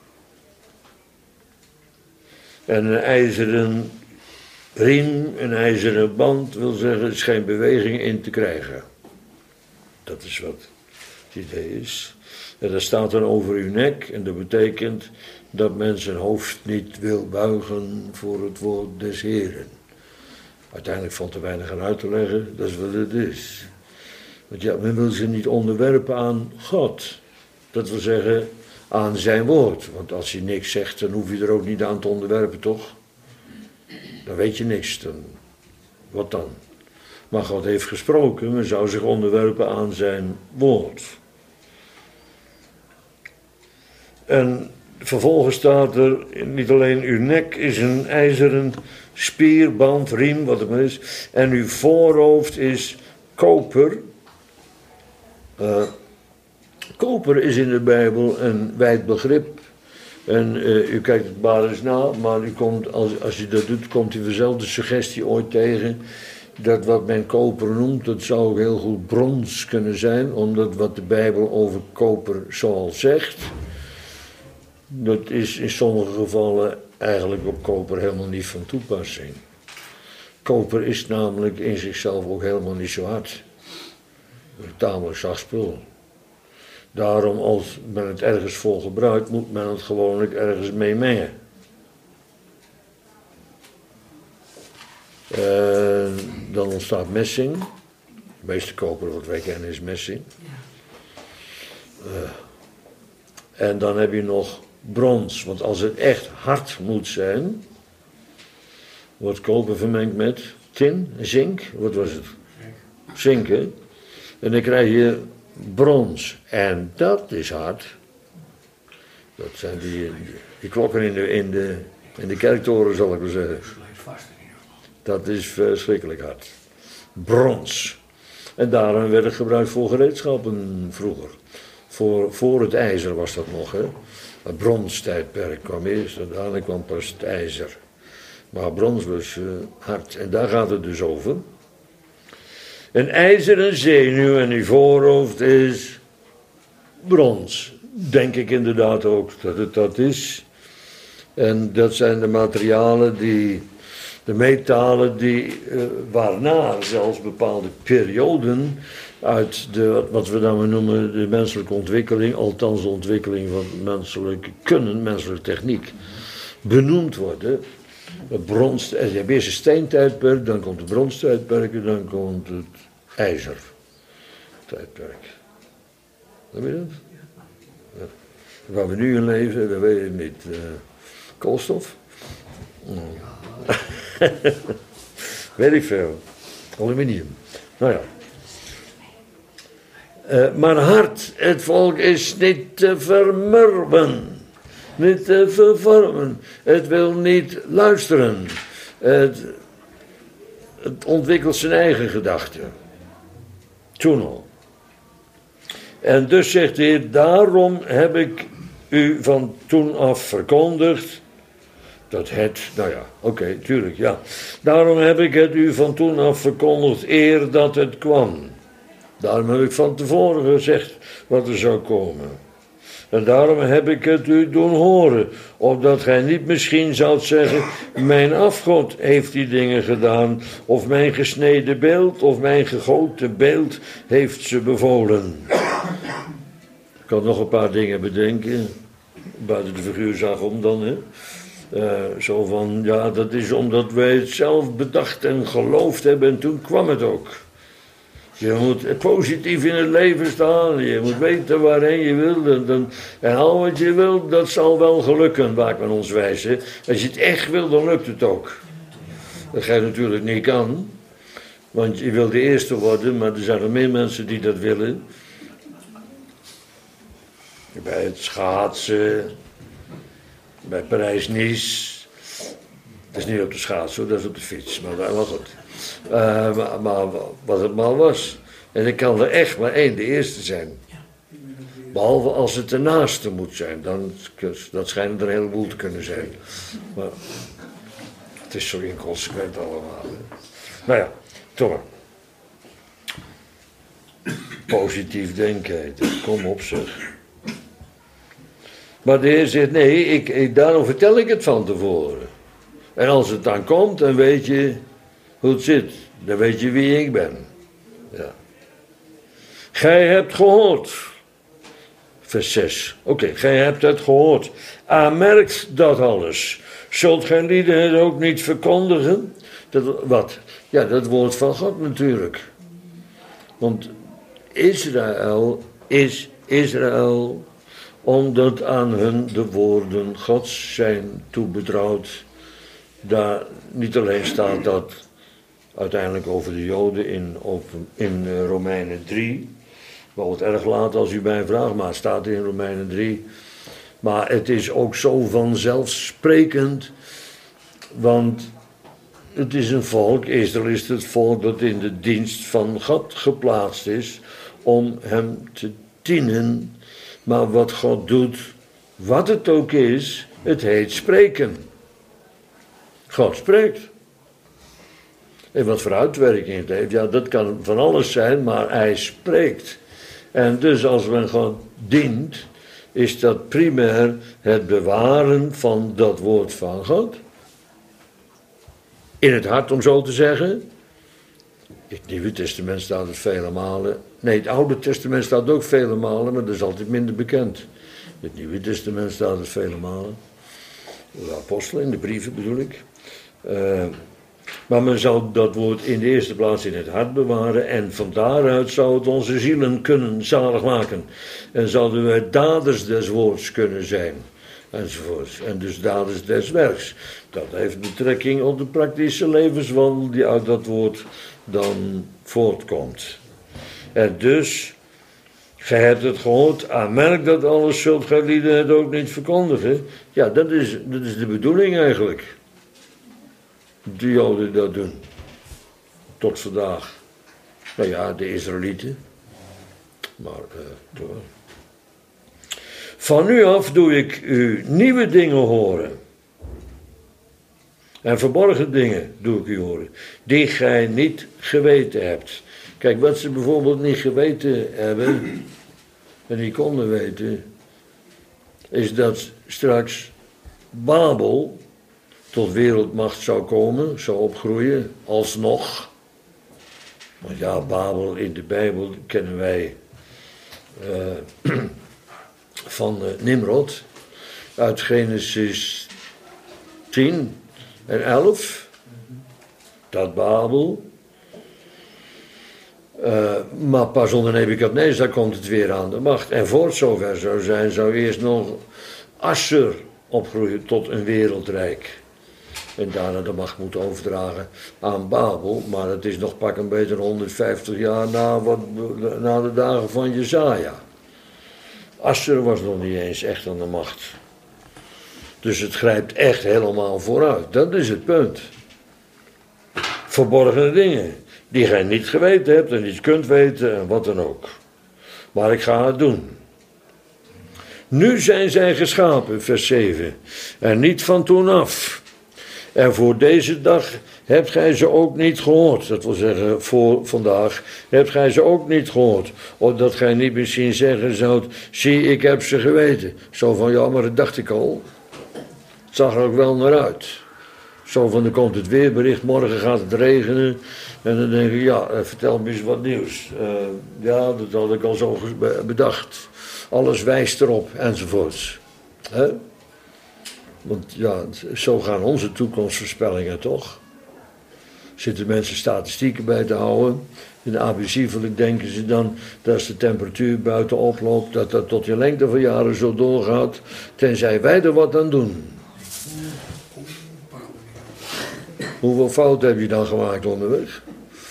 S1: En een ijzeren riem, een ijzeren band, wil zeggen, er is geen beweging in te krijgen. Dat is wat het idee is. En dat staat dan over uw nek en dat betekent dat men zijn hoofd niet wil buigen voor het woord des Heren. Uiteindelijk valt er weinig aan uit te leggen, dat is wat het is. Want ja, men wil ze niet onderwerpen aan God. Dat wil zeggen, aan zijn woord. Want als hij niks zegt, dan hoef je er ook niet aan te onderwerpen, toch? dan weet je niks. Wat dan? Maar God heeft gesproken, men zou zich onderwerpen aan zijn woord. En vervolgens staat er, niet alleen uw nek is een ijzeren spierband, riem, wat het maar is, en uw voorhoofd is koper. Koper is in de Bijbel een wijd begrip. En u kijkt het maar eens na, maar u komt, als u dat doet, komt u vanzelf de suggestie ooit tegen dat wat men koper noemt, dat zou ook heel goed brons kunnen zijn, omdat wat de Bijbel over koper zoal zegt, dat is in sommige gevallen eigenlijk op koper helemaal niet van toepassing. Koper is namelijk in zichzelf ook helemaal niet zo hard. Een tamelijk zacht spul. Daarom, als men het ergens voor gebruikt, moet men het gewoonlijk ergens mee mengen. Dan ontstaat messing. De meeste koper wat wij kennen is messing. En dan heb je nog brons. Want als het echt hard moet zijn, wordt koper vermengd met tin, zink. Wat was het? Zink, hè? En dan krijg je brons. En dat is hard. Dat zijn die klokken in de kerktoren, zal ik maar zeggen. Dat is verschrikkelijk hard. Brons. En daarom werd het gebruikt voor gereedschappen vroeger. Voor het ijzer was dat nog, hè. Het bronstijdperk kwam eerst en daarna kwam pas het ijzer. Maar brons was hard. En daar gaat het dus over. Een ijzeren zenuw en uw voorhoofd is brons. Denk ik inderdaad ook dat het dat is. En dat zijn de materialen de metalen waarna zelfs bepaalde perioden uit wat we dan noemen de menselijke ontwikkeling, althans de ontwikkeling van menselijk kunnen, menselijke techniek, benoemd worden. Het brons, je hebt eerst een steentijdperk, dan komt het bronstijdperk en dan komt het ijzertijdperk. Weet je dat? Ja. Waar we nu in leven, dat weet ik niet. Koolstof? Weet ik veel. Aluminium. Nou ja. Maar hard, het volk is niet te vermurwen. Niet te vervormen. Het wil niet luisteren. Het ontwikkelt zijn eigen gedachten. Toen al. En dus zegt de Heer, daarom heb ik u van toen af verkondigd. Dat het, nou ja, oké, tuurlijk, ja. Daarom heb ik het u van toen af verkondigd, eer dat het kwam. Daarom heb ik van tevoren gezegd wat er zou komen. En daarom heb ik het u doen horen, opdat gij niet misschien zoudt zeggen, mijn afgod heeft die dingen gedaan, of mijn gesneden beeld, of mijn gegoten beeld heeft ze bevolen. Ik kan nog een paar dingen bedenken, buiten de figuurzak om dan, hè. Zo van, ja, dat is omdat wij het zelf bedacht en geloofd hebben en toen kwam het ook. Je moet positief in het leven staan, je moet weten waarheen je wil en al wat je wil, dat zal wel gelukken, maakt men ons wijs. Hè? Als je het echt wil, dan lukt het ook. Dat ga je natuurlijk niet kan, want je wil de eerste worden, maar er zijn er meer mensen die dat willen. Bij het schaatsen, bij Parijs-Nice, dat is niet op de schaats hoor, dat is op de fiets, maar wel goed. Maar wat het maar was. En ik kan er echt maar één de eerste zijn. Behalve als het de naaste moet zijn, dan schijnen er een heleboel te kunnen zijn. Maar het is zo inconsequent allemaal. Hè. Nou ja, toch maar. Positief denken, kom op zeg. Maar de Heer zegt, nee, daarom vertel ik het van tevoren. En als het dan komt, dan weet je hoe het zit. Dan weet je wie ik ben. Ja. Gij hebt gehoord. Vers 6. Oké, gij hebt het gehoord. Aanmerkt dat alles. Zult gij lieden het ook niet verkondigen? Wat? Ja, dat woord van God natuurlijk. Want Israël is Israël omdat aan hun de woorden Gods zijn toebetrouwd. daar niet alleen staat dat uiteindelijk over de Joden in Romeinen 3, wel wat erg laat als u mij vraagt, maar het staat in Romeinen 3. Maar het is ook zo vanzelfsprekend, want het is een volk, Israël is het volk dat in de dienst van God geplaatst is om hem te dienen. Maar wat God doet, wat het ook is, het heet spreken. God spreekt. En wat voor uitwerking het heeft, ja, dat kan van alles zijn, maar hij spreekt. En dus als men God dient, is dat primair het bewaren van dat woord van God. In het hart, om zo te zeggen. In het Nieuwe Testament staat het vele malen. Nee, het Oude Testament staat ook vele malen, maar dat is altijd minder bekend. In het Nieuwe Testament staat het vele malen. De apostelen, in de brieven bedoel ik. Maar men zou dat woord in de eerste plaats in het hart bewaren en van daaruit zou het onze zielen kunnen zalig maken. En zouden wij daders des woords kunnen zijn, enzovoort. En dus daders des werks. Dat heeft betrekking op de praktische levenswandel die uit dat woord dan voortkomt. En dus, gij hebt het gehoord, aanmerk dat alles zult gij lieden het ook niet verkondigen. Ja, dat is de bedoeling eigenlijk. De Joden dat doen. Tot vandaag. Nou ja, de Israëlieten. Maar door. Van nu af doe ik u nieuwe dingen horen. En verborgen dingen doe ik u horen. Die gij niet geweten hebt. Kijk, wat ze bijvoorbeeld niet geweten hebben. En niet konden weten. Is dat straks Babel tot wereldmacht zou komen, zou opgroeien, alsnog. Want ja, Babel in de Bijbel kennen wij van Nimrod, uit Genesis 10 en 11, dat Babel. Maar pas onder Nebukadnezar komt het weer aan de macht. En voor het zover zou zijn, zou eerst nog Assur opgroeien tot een wereldrijk. En daarna de macht moeten overdragen aan Babel. Maar het is nog pak een beetje 150 jaar na de dagen van Jesaja. Assur was nog niet eens echt aan de macht. Dus het grijpt echt helemaal vooruit. Dat is het punt. Verborgene dingen. Die gij niet geweten hebt en niet kunt weten en wat dan ook. Maar ik ga het doen. Nu zijn zij geschapen, vers 7. En niet van toen af. En voor deze dag hebt gij ze ook niet gehoord. Dat wil zeggen, voor vandaag hebt gij ze ook niet gehoord. Opdat gij niet misschien zeggen zoudt, zie, ik heb ze geweten. Zo van, ja, maar dat dacht ik al. Het zag er ook wel naar uit. Zo van, dan komt het weerbericht, morgen gaat het regenen. En dan denk ik, ja, vertel me eens wat nieuws. Ja, dat had ik al zo bedacht. Alles wijst erop, enzovoorts. Hè? Want ja, zo gaan onze toekomstvoorspellingen toch. Zitten mensen statistieken bij te houden. In de ABC denken ze dan dat als de temperatuur buiten oploopt, dat dat tot je lengte van jaren zo doorgaat, tenzij wij er wat aan doen. Hoeveel fouten heb je dan gemaakt onderweg?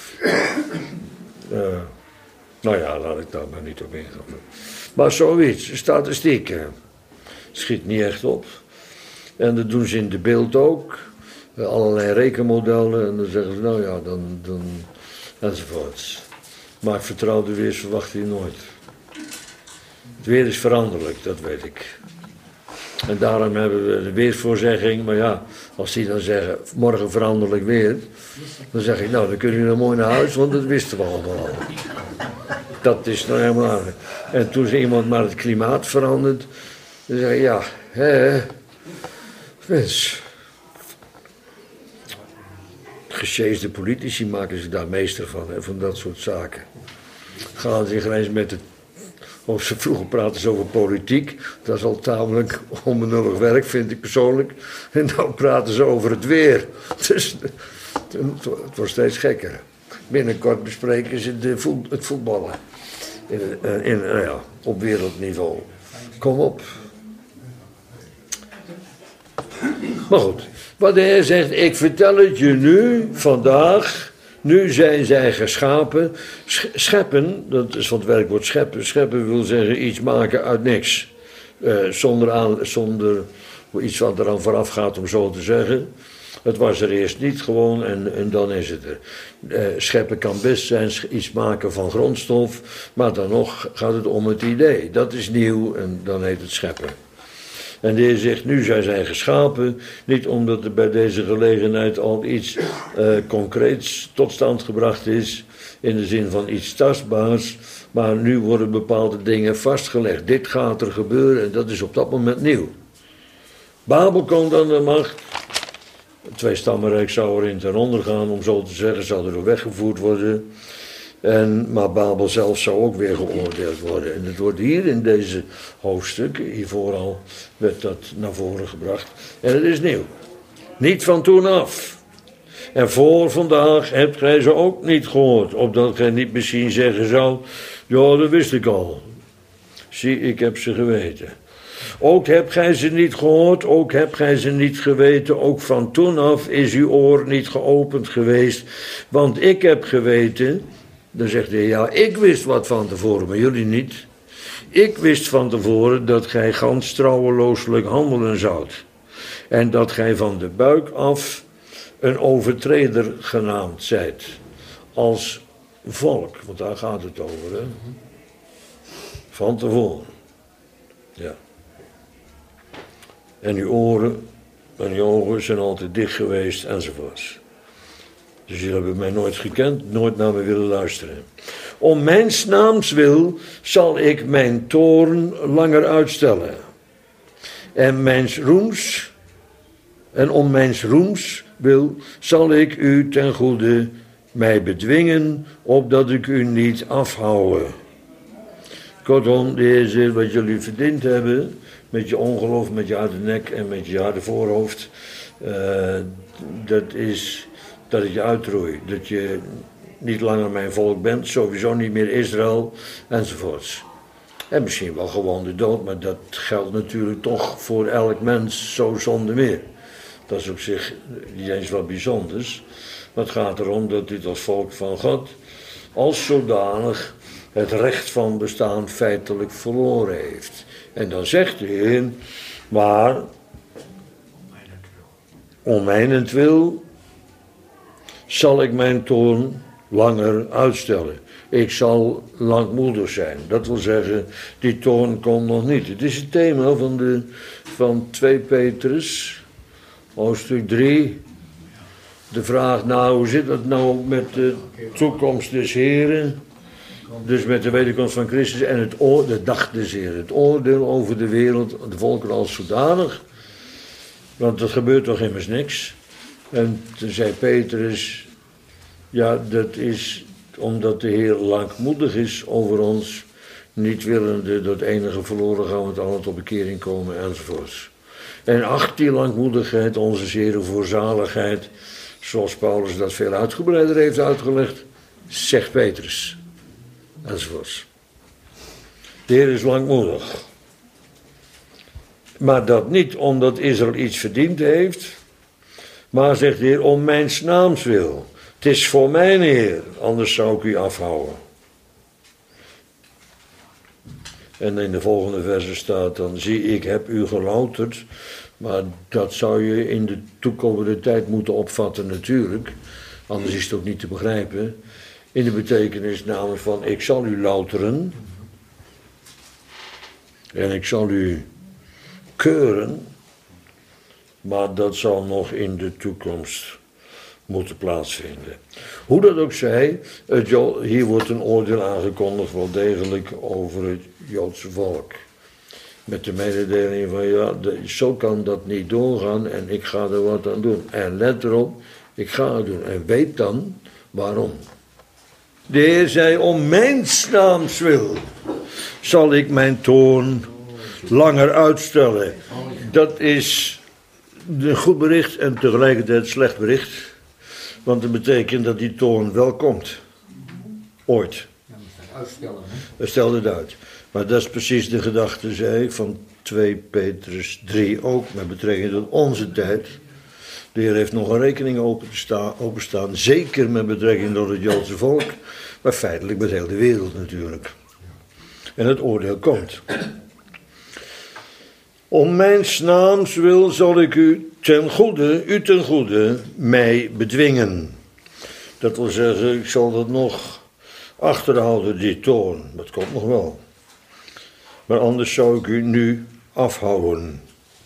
S1: Nou ja, laat ik daar maar niet op ingaan. Maar zoiets, statistieken. Schiet niet echt op. En dat doen ze in de beeld ook. Allerlei rekenmodellen. En dan zeggen ze, nou ja, dan enzovoorts. Maar ik vertrouw de weersverwachting nooit. Het weer is veranderlijk, dat weet ik. En daarom hebben we de weersvoorzegging. Maar ja, als die dan zeggen, morgen veranderlijk weer. Dan zeg ik, nou, dan kunnen jullie mooi naar huis, want dat wisten we allemaal al. Dat is nou helemaal. En toen ze iemand maar het klimaat verandert. Dan zeg ik, ja, mens. Gesjeesde politici maken zich daar meester van, hè, van dat soort zaken. Gaan zich ineens met het. Of ze vroeger praten ze over politiek. Dat is al tamelijk onbenullig werk, vind ik persoonlijk. En dan praten ze over het weer. Dus het wordt steeds gekker. Binnenkort bespreken ze het voetballen. Op wereldniveau. Kom op. Maar goed, Wat de Heer zegt, ik vertel het je nu, vandaag. Nu zijn zij geschapen. Scheppen, dat is van het werkwoord scheppen. Scheppen wil zeggen iets maken uit niks. Zonder iets wat eraan vooraf gaat, om zo te zeggen. Het was er eerst niet gewoon en dan is het er. Scheppen kan best zijn iets maken van grondstof, maar dan nog gaat het om het idee. Dat is nieuw en dan heet het scheppen. En de Heer zegt, nu zijn zij geschapen, niet omdat er bij deze gelegenheid al iets concreets tot stand gebracht is, in de zin van iets tastbaars, maar nu worden bepaalde dingen vastgelegd. Dit gaat er gebeuren en dat is op dat moment nieuw. Babel komt aan de macht. Het tweestammenrijk zou erin ten onder gaan, om zo te zeggen, zou er weggevoerd worden. Maar Babel zelf zou ook weer geoordeeld worden. En het wordt hier in deze hoofdstukken, hiervoor al werd dat naar voren gebracht. En het is nieuw. Niet van toen af. En voor vandaag hebt gij ze ook niet gehoord. Opdat gij niet misschien zeggen zou, ja, dat wist ik al. Zie, ik heb ze geweten. Ook hebt gij ze niet gehoord, ook hebt gij ze niet geweten, ook van toen af is uw oor niet geopend geweest, want ik heb geweten, dan zegt hij, ja, ik wist wat van tevoren, maar jullie niet. Ik wist van tevoren dat gij gans trouwelooselijk handelen zoudt, en dat gij van de buik af een overtreder genaamd zijt, als volk, want daar gaat het over, hè? Van tevoren, ja. En uw oren en uw ogen zijn altijd dicht geweest, enzovoorts. Dus jullie hebben mij nooit gekend, nooit naar me willen luisteren. Om mijns naams wil zal ik mijn toorn langer uitstellen. En om mijns roems wil zal ik u ten goede mij bedwingen, opdat ik u niet afhouden. Kortom, de Heer zegt, wat jullie verdiend hebben, met je ongeloof, met je harde nek en met je harde voorhoofd, dat is dat ik je uitroei. Dat je niet langer mijn volk bent, sowieso niet meer Israël, enzovoorts. En misschien wel gewoon de dood, maar dat geldt natuurlijk toch voor elk mens zo zonder meer. Dat is op zich niet eens wat bijzonders. Maar het gaat erom dat dit als volk van God als zodanig het recht van bestaan feitelijk verloren heeft. En dan zegt de Heer, maar om mijnentwil zal ik mijn toorn langer uitstellen. Ik zal langmoedig zijn. Dat wil zeggen, die toorn komt nog niet. Het is het thema van 2 Petrus, hoofdstuk 3. De vraag, nou, hoe zit het nou met de toekomst des Heren? Dus met de wederkomst van Christus en de dag des Heren. Het oordeel over de wereld, de volken als zodanig. Want er gebeurt toch immers niks. En toen zei Petrus, ja, dat is omdat de Heer langmoedig is over ons, niet willende dat enige verloren gaan, want allen tot bekering komen enzovoorts. En acht die langmoedigheid onze zere voorzaligheid, zoals Paulus dat veel uitgebreider heeft uitgelegd, zegt Petrus. Enzovoorts. De Heer is langmoedig. Maar dat niet omdat Israël iets verdiend heeft, maar zegt de Heer om mijns naams wil. Het is voor mijn Heer, anders zou ik u afhouden. En in de volgende verse staat dan, zie ik heb u gelouterd, maar dat zou je in de toekomende tijd moeten opvatten natuurlijk, anders is het ook niet te begrijpen. In de betekenis namelijk van ik zal u louteren en ik zal u keuren, maar dat zal nog in de toekomst moeten plaatsvinden. Hoe dat ook zij, hier wordt een oordeel aangekondigd wel degelijk over het Joodse volk. Met de mededeling van ja, zo kan dat niet doorgaan en ik ga er wat aan doen. En let erop, ik ga het doen. En weet dan waarom. De Heer zei, om mijns naams wil zal ik mijn toorn langer uitstellen. Dat is een goed bericht en tegelijkertijd slecht bericht. Want dat betekent dat die toorn wel komt. Ooit.
S4: Ja, maar uitstellen, hè?
S1: Dat stelt het uit. Maar dat is precies de gedachte, zei ik, van 2 Petrus 3 ook, met betrekking tot onze tijd. De Heer heeft nog een rekening openstaan, zeker met betrekking tot het Joodse volk, maar feitelijk met heel de wereld natuurlijk. En het oordeel komt. Om mijns naams wil zal ik u ten goede, mij bedwingen. Dat wil zeggen, ik zal dat nog achterhouden, die toorn. Dat komt nog wel. Maar anders zou ik u nu afhouden.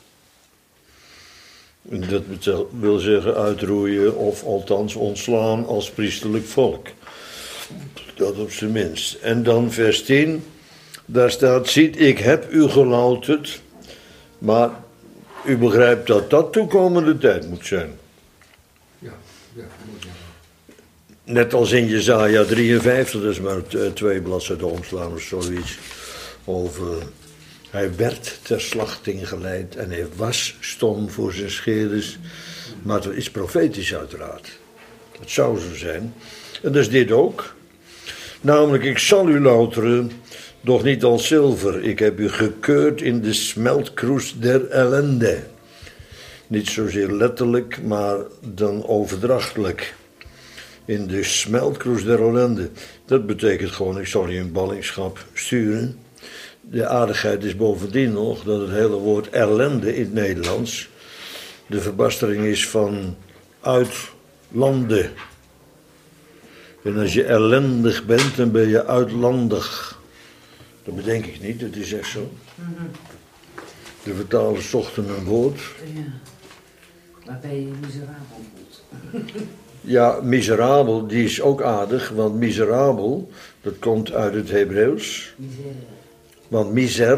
S1: Dat wil zeggen uitroeien of althans ontslaan als priesterlijk volk. Dat op zijn minst. En dan vers 10, daar staat, ziet, ik heb u gelouterd, maar u begrijpt dat dat toekomende tijd moet zijn.
S4: Ja, moet ja.
S1: Net als in Jesaja 53, dat is maar 2 bladzijden omslaan of zoiets, over... Hij werd ter slachting geleid en hij was stom voor zijn scheerders. Maar het is profetisch uiteraard. Het zou zo zijn. En dat is dit ook. Namelijk, ik zal u louteren, doch niet als zilver. Ik heb u gekeurd in de smeltkroes der ellende. Niet zozeer letterlijk, maar dan overdrachtelijk. In de smeltkroes der ellende. Dat betekent gewoon, ik zal je in ballingschap sturen. De aardigheid is bovendien nog dat het hele woord ellende in het Nederlands de verbastering is van uitlanden. En als je ellendig bent, dan ben je uitlandig. Dat bedenk ik niet, dat is echt zo. De vertalers zochten een woord.
S2: Ja, waarbij je miserabel voelt.
S1: Ja, miserabel, die is ook aardig, want miserabel, dat komt uit het Hebreeuws. Want miser,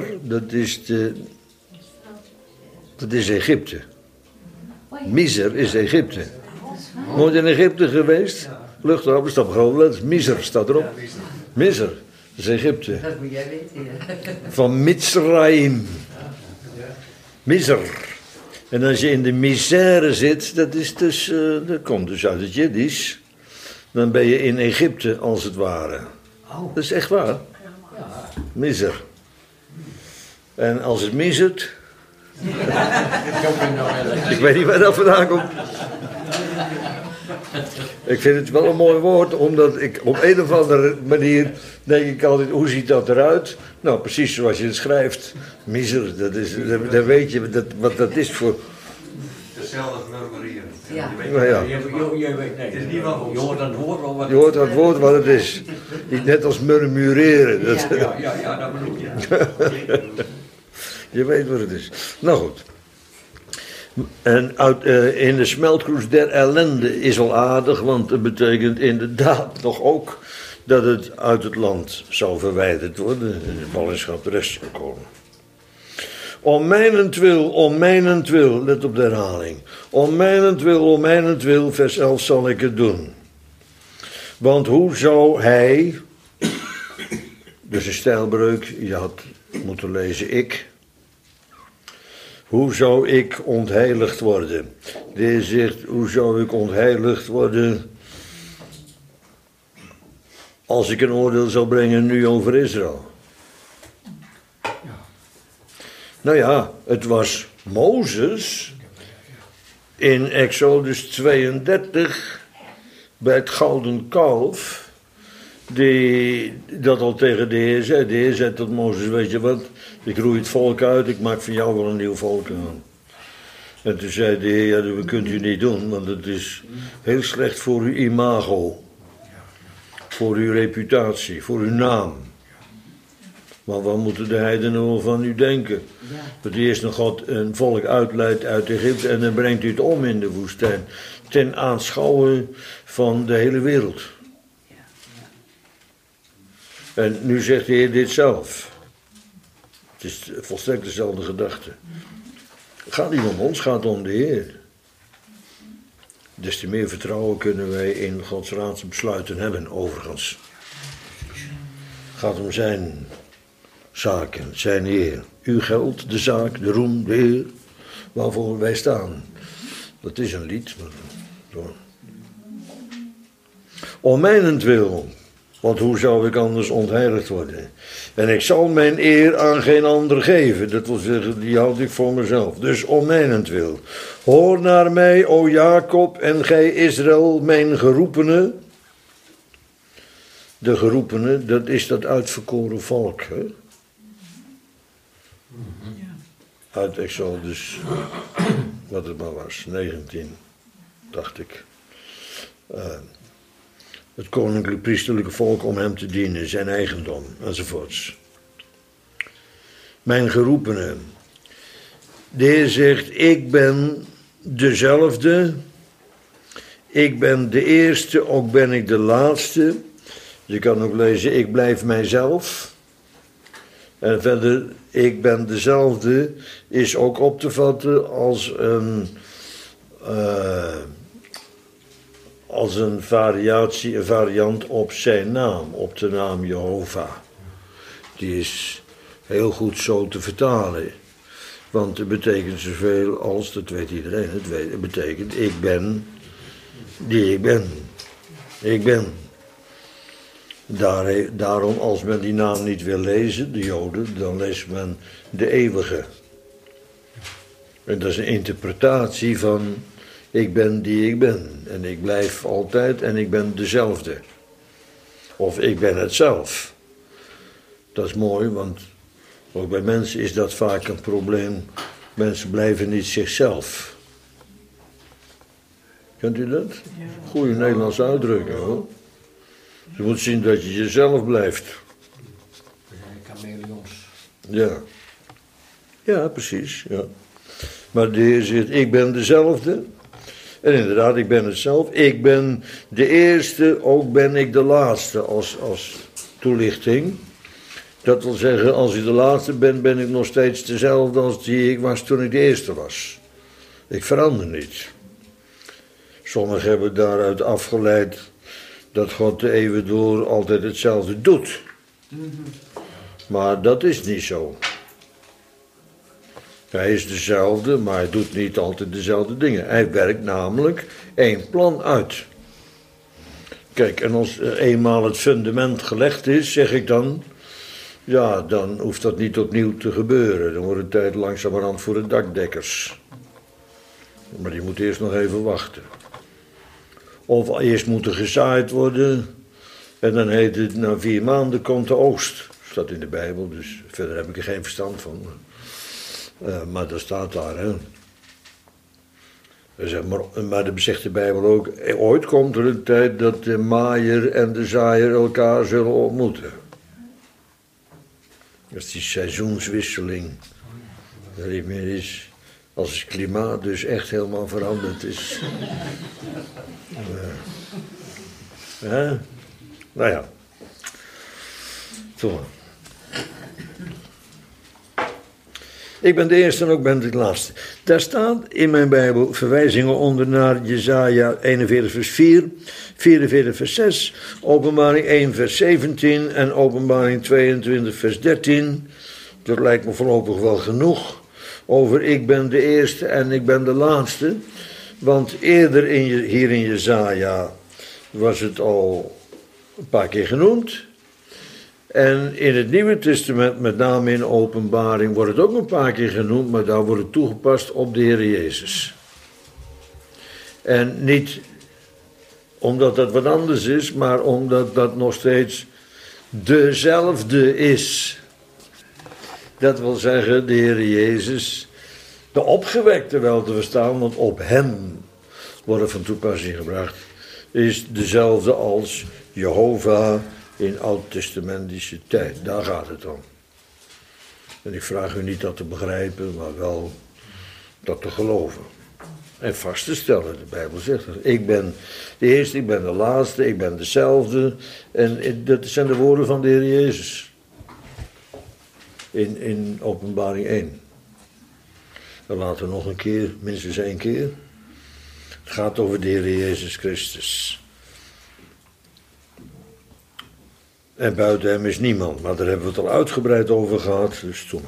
S1: dat is Egypte. Miser is Egypte. Nooit in Egypte geweest? Luchthaven staat gewoon letters. Miser staat erop. Miser, dat is Egypte.
S2: Dat moet jij weten, ja.
S1: Van Mitzrayim. Miser. En als je in de misère zit, dat komt dus uit het Jiddisch. Dan ben je in Egypte als het ware. Dat is echt waar. Miser. En als het misert. Ik weet niet waar dat vandaan komt. Ik vind het wel een mooi woord, omdat ik op een of andere manier denk ik altijd, hoe ziet dat eruit? Nou, precies zoals je het schrijft. Miser, dan weet je wat dat is voor...
S3: Dezelfde murmurieren.
S2: Ja.
S1: Nou ja.
S4: Je weet, nee,
S3: Het is niet wel
S4: je hoort aan het woord wel wat...
S1: Je hoort aan het woord wat het is. Niet net als murmureren. Dat,
S4: Ja, dat bedoel je.
S1: Je weet wat het is. Nou goed. En in de smeltkroes der ellende is wel aardig, want het betekent inderdaad nog ook dat het uit het land zou verwijderd worden en de ballingschap terecht zou komen. Om mijnentwil, let op de herhaling. Om mijnentwil, vers 11 zal ik het doen. Want hoe zou hij, dus een stijlbreuk, je had moeten lezen ik. Hoe zou ik ontheiligd worden? Deze zegt, hoe zou ik ontheiligd worden als ik een oordeel zou brengen nu over Israël? Nou ja, het was Mozes in Exodus 32 bij het gouden kalf die dat al tegen de Heer zei. De Heer zei tot Mozes, weet je wat, ik roei het volk uit, ik maak van jou wel een nieuw volk aan. En toen zei de Heer, ja, dat kunt u niet doen, want het is heel slecht voor uw imago. Voor uw reputatie, voor uw naam. Maar wat moeten de heidenen wel van u denken?
S2: Ja.
S1: Dat eerst nog God een volk uitleidt uit Egypte en dan brengt u het om in de woestijn. Ten aanschouwen van de hele wereld.
S2: Ja.
S1: En nu zegt de Heer dit zelf. Het is volstrekt dezelfde gedachte. Het gaat niet om ons, het gaat om de Heer. Des te meer vertrouwen kunnen wij in Gods raadsbesluiten hebben, overigens. Het gaat om zijn zaken, zijn Heer. Uw geld, de zaak, de roem, de eer, waarvoor wij staan. Dat is een lied. Maar, om Want hoe zou ik anders ontheiligd worden? En ik zal mijn eer aan geen ander geven. Dat wil zeggen, die houd ik voor mezelf. Dus om mijnentwil. Hoor naar mij, o Jacob, en gij Israël, mijn geroepene. De geroepene, dat is dat uitverkoren volk. Hè? Uit Exodus, wat het maar was, 19, dacht ik. Het koninklijk priesterlijke volk om hem te dienen, zijn eigendom, enzovoorts. Mijn geroepene. De Heer zegt, ik ben dezelfde. Ik ben de eerste, ook ben ik de laatste. Je kan ook lezen, ik blijf mijzelf. En verder, ik ben dezelfde, is ook op te vatten als een variatie, een variant op zijn naam, op de naam Jehovah. Die is heel goed zo te vertalen. Want het betekent zoveel als, dat weet iedereen, het betekent ik ben die ik ben. Ik ben. Daarom, als men die naam niet wil lezen, de Joden, dan leest men de eeuwige. En dat is een interpretatie van ik ben die ik ben. En ik blijf altijd en ik ben dezelfde. Of ik ben het zelf. Dat is mooi, want ook bij mensen is dat vaak een probleem. Mensen blijven niet zichzelf. Kent u dat? Goeie Nederlandse uitdrukking hoor. Je moet zien dat je jezelf blijft.
S4: We zijn chameleons.
S1: Ja. Ja, precies. Ja. Maar de Heer zegt, ik ben dezelfde. En inderdaad, ik ben het zelf. Ik ben de eerste, ook ben ik de laatste als toelichting. Dat wil zeggen, als ik de laatste ben, ben ik nog steeds dezelfde als die ik was toen ik de eerste was. Ik verander niet. Sommigen hebben daaruit afgeleid dat God de eeuwen door altijd hetzelfde doet. Maar dat is niet zo. Hij is dezelfde, maar hij doet niet altijd dezelfde dingen. Hij werkt namelijk één plan uit. Kijk, en als eenmaal het fundament gelegd is, zeg ik dan, ja, dan hoeft dat niet opnieuw te gebeuren. Dan wordt het tijd langzamerhand voor de dakdekkers. Maar die moeten eerst nog even wachten. Of eerst moet er gezaaid worden. En dan heet het, na 4 maanden komt de oogst. Staat in de Bijbel, dus verder heb ik er geen verstand van. Maar dat staat daar, hè. Maar dat zegt de Bijbel ook, ooit komt er een tijd dat de maaier en de zaaier elkaar zullen ontmoeten. Dat is die seizoenswisseling. Dat niet meer is, als het klimaat dus echt helemaal veranderd is. Nou ja. Toch. Ik ben de eerste en ook ben ik de laatste. Daar staat in mijn Bijbel verwijzingen onder naar Jesaja 41 vers 4, 44 vers 6, Openbaring 1 vers 17 en Openbaring 22 vers 13. Dat lijkt me voorlopig wel genoeg over ik ben de eerste en ik ben de laatste. Want eerder hier in Jesaja was het al een paar keer genoemd. En in het Nieuwe Testament, met name in Openbaring, wordt het ook een paar keer genoemd, maar daar wordt het toegepast op de Heer Jezus. En niet omdat dat wat anders is, maar omdat dat nog steeds dezelfde is. Dat wil zeggen, de Heer Jezus, de opgewekte wel te verstaan, want op hem wordt van toepassing gebracht, is dezelfde als Jehovah in oud-testamentische tijd. Daar gaat het om. En ik vraag u niet dat te begrijpen, maar wel dat te geloven. En vast te stellen, de Bijbel zegt het. Ik ben de eerste, ik ben de laatste, ik ben dezelfde. En dat zijn de woorden van de Heer Jezus. In Openbaring 1. Dan laten we nog een keer, minstens 1 keer. Het gaat over de Heer Jezus Christus. En buiten hem is niemand, maar daar hebben we het al uitgebreid over gehad, dus toen maar.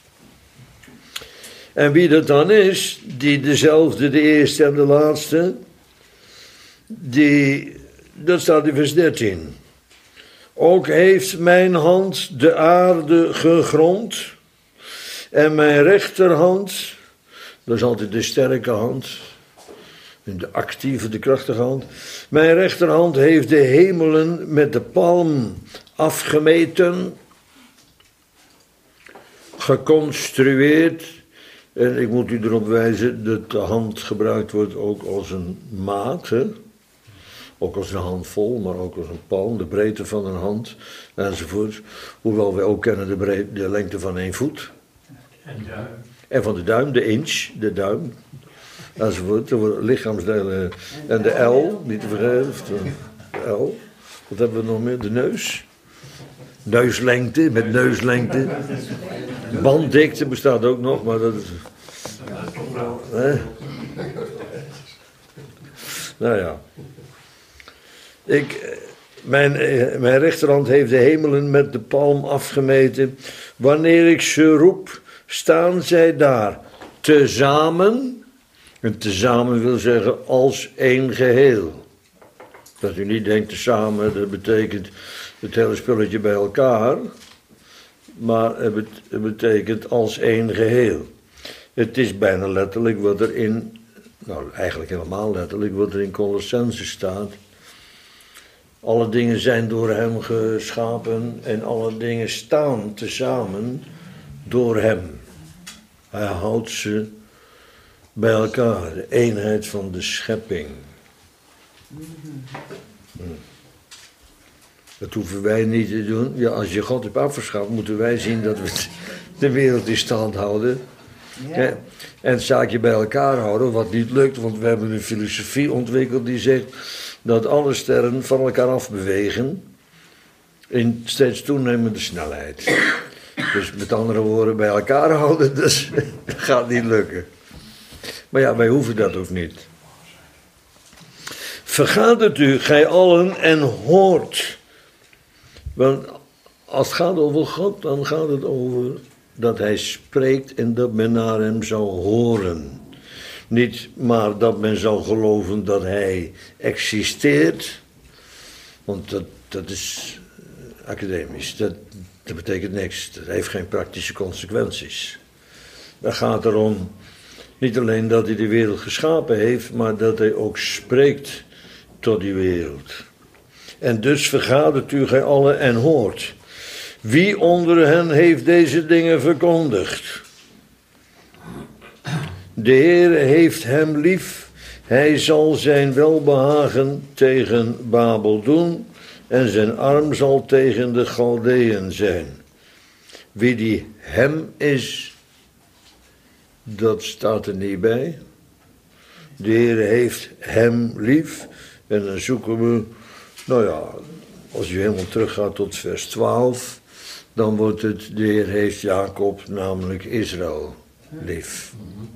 S1: En wie dat dan is, die dezelfde, de eerste en de laatste, dat staat in vers 13. Ook heeft mijn hand de aarde gegrond. En mijn rechterhand, dat is altijd de sterke hand. De actieve, de krachtige hand. Mijn rechterhand heeft de hemelen met de palm afgemeten. Geconstrueerd. En ik moet u erop wijzen dat de hand gebruikt wordt ook als een maat. Hè? Ook als een handvol, maar ook als een palm. De breedte van een hand enzovoort. Hoewel wij ook kennen de lengte van 1 voet.
S4: En duim.
S1: En van de duim, de inch, de duim. Enzovoort, de lichaamsdelen. En de L, niet te vergeten. De L. Wat hebben we nog meer? De neus. Neuslengte, met neuslengte. Banddikte bestaat ook nog, maar dat is... Nou ja. Mijn rechterhand heeft de hemelen met de palm afgemeten. Wanneer ik ze roep, staan zij daar. Tezamen. En tezamen wil zeggen als één geheel. Dat u niet denkt tezamen, dat betekent het hele spulletje bij elkaar. Maar het betekent als één geheel. Het is bijna letterlijk wat er in, nou eigenlijk helemaal letterlijk wat er in Colossense staat. Alle dingen zijn door hem geschapen en alle dingen staan tezamen door hem. Hij houdt ze bij elkaar, de eenheid van de schepping. Dat hoeven wij niet te doen. Ja, als je God hebt afgeschaft, moeten wij zien dat we de wereld in stand houden. Ja. En het zaakje bij elkaar houden, wat niet lukt, want we hebben een filosofie ontwikkeld die zegt dat alle sterren van elkaar afbewegen in steeds toenemende snelheid. Dus met andere woorden, bij elkaar houden, dus, dat gaat niet lukken. Maar ja, wij hoeven dat ook niet. Vergadert u, gij allen, en hoort. Want als het gaat over God, dan gaat het over dat hij spreekt en dat men naar hem zal horen. Niet maar dat men zal geloven dat hij existeert. Want dat is academisch. Dat betekent niks. Dat heeft geen praktische consequenties. Het gaat erom niet alleen dat hij de wereld geschapen heeft, maar dat hij ook spreekt tot die wereld. En dus vergadert u gij allen en hoort. Wie onder hen heeft deze dingen verkondigd? De Heere heeft hem lief. Hij zal zijn welbehagen tegen Babel doen en zijn arm zal tegen de Galdeën zijn. Wie die hem is, dat staat er niet bij. De Heere heeft hem lief. En dan zoeken we, nou ja, als je helemaal teruggaat tot vers 12, dan wordt het, de Heer heeft Jacob, namelijk Israël, lief.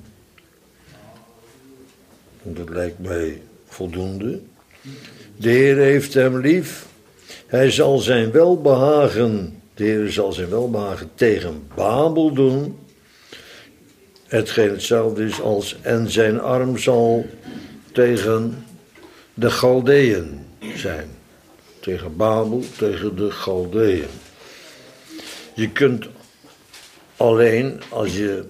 S1: Dat lijkt mij voldoende. De Heer heeft hem lief. Hij zal zijn welbehagen, de Heer zal zijn welbehagen tegen Babel doen. Hetgeen hetzelfde is als, en zijn arm zal tegen de Galdeën zijn. Tegen Babel, tegen de Galdeën. Je kunt alleen, als je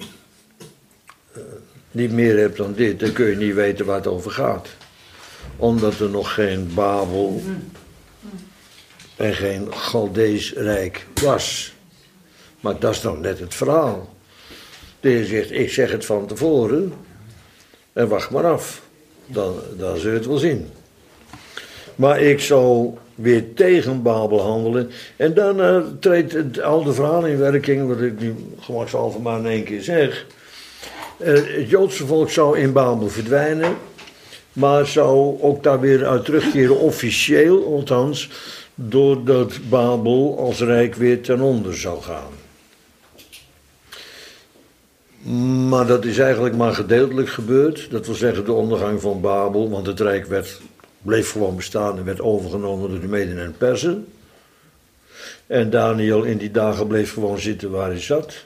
S1: niet meer hebt dan dit, dan kun je niet weten waar het over gaat. Omdat er nog geen Babel en geen Galdees rijk was. Maar dat is nou net het verhaal. De Heer zegt, ik zeg het van tevoren en wacht maar af. Dan zul je het wel zien. Maar ik zal weer tegen Babel handelen. En daarna treedt het oude verhaal in werking, wat ik nu gemakshalve maar in 1 keer zeg. Het Joodse volk zou in Babel verdwijnen, maar zou ook daar weer uit terugkeren, officieel althans, doordat Babel als rijk weer ten onder zou gaan. Maar dat is eigenlijk maar gedeeltelijk gebeurd. Dat wil zeggen de ondergang van Babel, want het rijk bleef gewoon bestaan en werd overgenomen door de Meden en Persen. En Daniel in die dagen bleef gewoon zitten waar hij zat.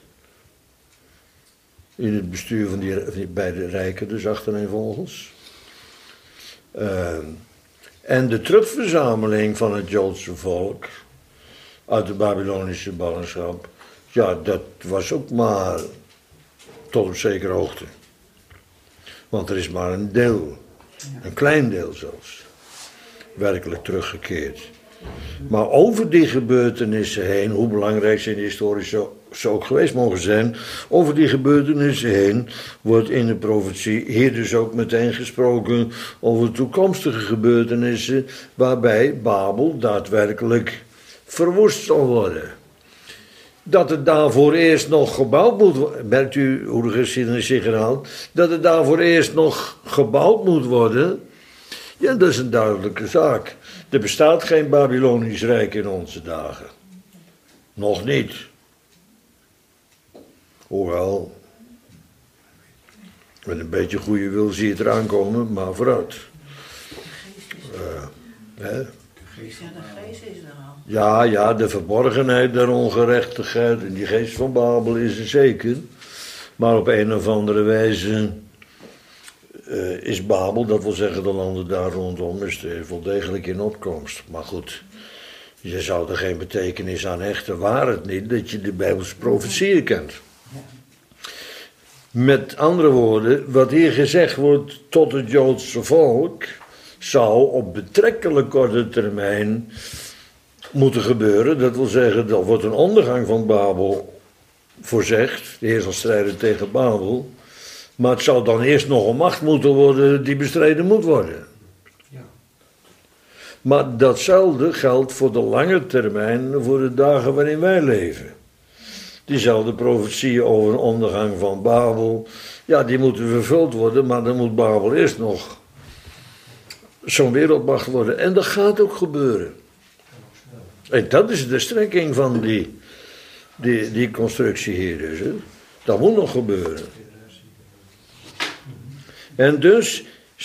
S1: In het bestuur van die beide rijken, dus achtereenvolgens. En de terugverzameling van het Joodse volk, uit de Babylonische ballingschap. Ja, dat was ook maar tot op zekere hoogte. Want er is maar een deel, een klein deel zelfs, werkelijk teruggekeerd. Maar over die gebeurtenissen heen, hoe belangrijk ze in de historie zo ook geweest mogen zijn, over die gebeurtenissen heen wordt in de profetie hier dus ook meteen gesproken over toekomstige gebeurtenissen waarbij Babel daadwerkelijk verwoest zal worden. Dat het daarvoor eerst nog gebouwd moet worden, merkt u hoe de geschiedenis zich herhaalt, dat het daarvoor eerst nog gebouwd moet worden, ja, dat is een duidelijke zaak. Er bestaat geen Babylonisch Rijk in onze dagen. Nog niet. Hoewel, met een beetje goede wil zie je het eraan komen, maar vooruit.
S2: Ja, de geest is er al.
S1: Ja, de verborgenheid der ongerechtigheid en die geest van Babel is er zeker. Maar op een of andere wijze is Babel, dat wil zeggen de landen daar rondom, is er wel degelijk in opkomst. Maar goed, je zou er geen betekenis aan hechten, waar het niet dat je de Bijbelse profetieën kent. Met andere woorden, wat hier gezegd wordt tot het Joodse volk, zou op betrekkelijk korte termijn moeten gebeuren. Dat wil zeggen, er wordt een ondergang van Babel voorzegd. De Heer zal strijden tegen Babel. Maar het zou dan eerst nog een macht moeten worden die bestreden moet worden.
S4: Ja.
S1: Maar datzelfde geldt voor de lange termijn, voor de dagen waarin wij leven. Diezelfde profetieën over een ondergang van Babel, ja, die moeten vervuld worden, maar dan moet Babel eerst nog zo'n wereldmacht worden. En dat gaat ook gebeuren. En dat is de strekking van die constructie hier dus. Hè. Dat moet nog gebeuren. En dus,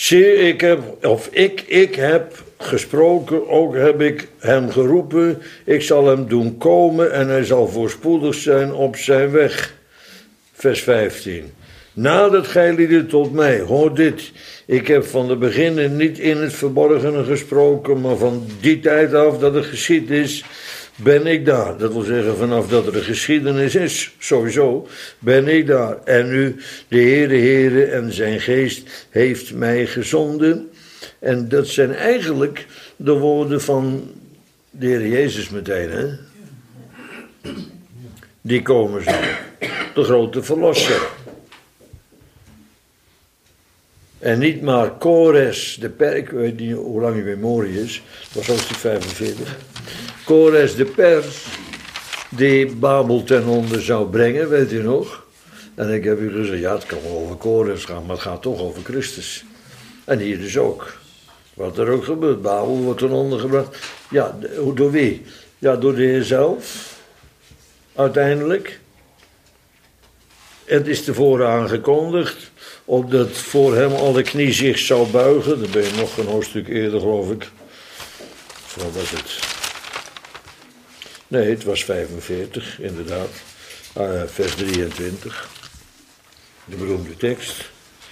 S1: ik heb gesproken, ook heb ik hem geroepen, ik zal hem doen komen en hij zal voorspoedig zijn op zijn weg. Vers 15. Nadat gij lieden tot mij, hoor dit, ik heb van de beginnen niet in het verborgene gesproken, maar van die tijd af dat het geschied is, ben ik daar. Dat wil zeggen, vanaf dat er een geschiedenis is, sowieso, ben ik daar. En nu, de Heere en zijn geest heeft mij gezonden. En dat zijn eigenlijk de woorden van de Heer Jezus meteen, hè? Die komen zal. De grote verlosser. En niet maar Kores de pers, ik weet niet hoe lang je memorie is, dat was hoofdstuk 45. Kores de pers, die Babel ten onder zou brengen, weet u nog? En ik heb u gezegd, ja, het kan wel over Kores gaan, maar het gaat toch over Christus. En hier dus ook. Wat er ook gebeurt, Babel wordt ten onder gebracht. Ja, door wie? Ja, door de Heer zelf. Uiteindelijk. Het is tevoren aangekondigd, opdat voor hem alle knie zich zou buigen. Dan ben je nog een hoofdstuk eerder, geloof ik. Wat was het? Nee, het was 45, inderdaad. Vers 23. De beroemde tekst.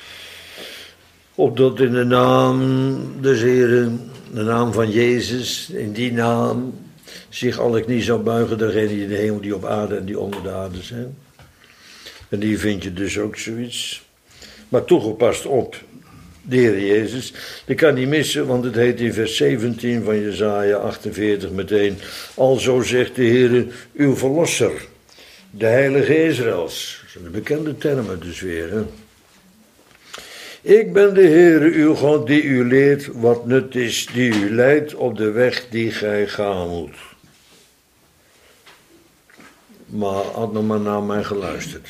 S1: Opdat in de naam des Heren, de naam van Jezus, in die naam zich alle knie zou buigen, degene die in de hemel, die op aarde en die onder de aarde zijn. En die vind je dus ook zoiets. Maar toegepast op de Heer Jezus. Dat kan niet missen, want het heet in vers 17 van Jesaja 48 meteen. Alzo zegt de Heer, uw verlosser, de heilige Israëls. Dat zijn de bekende termen dus weer. Hè? Ik ben de Heer, uw God, die u leert wat nut is, die u leidt op de weg die gij gaan moet. Maar had nog maar naar mij geluisterd.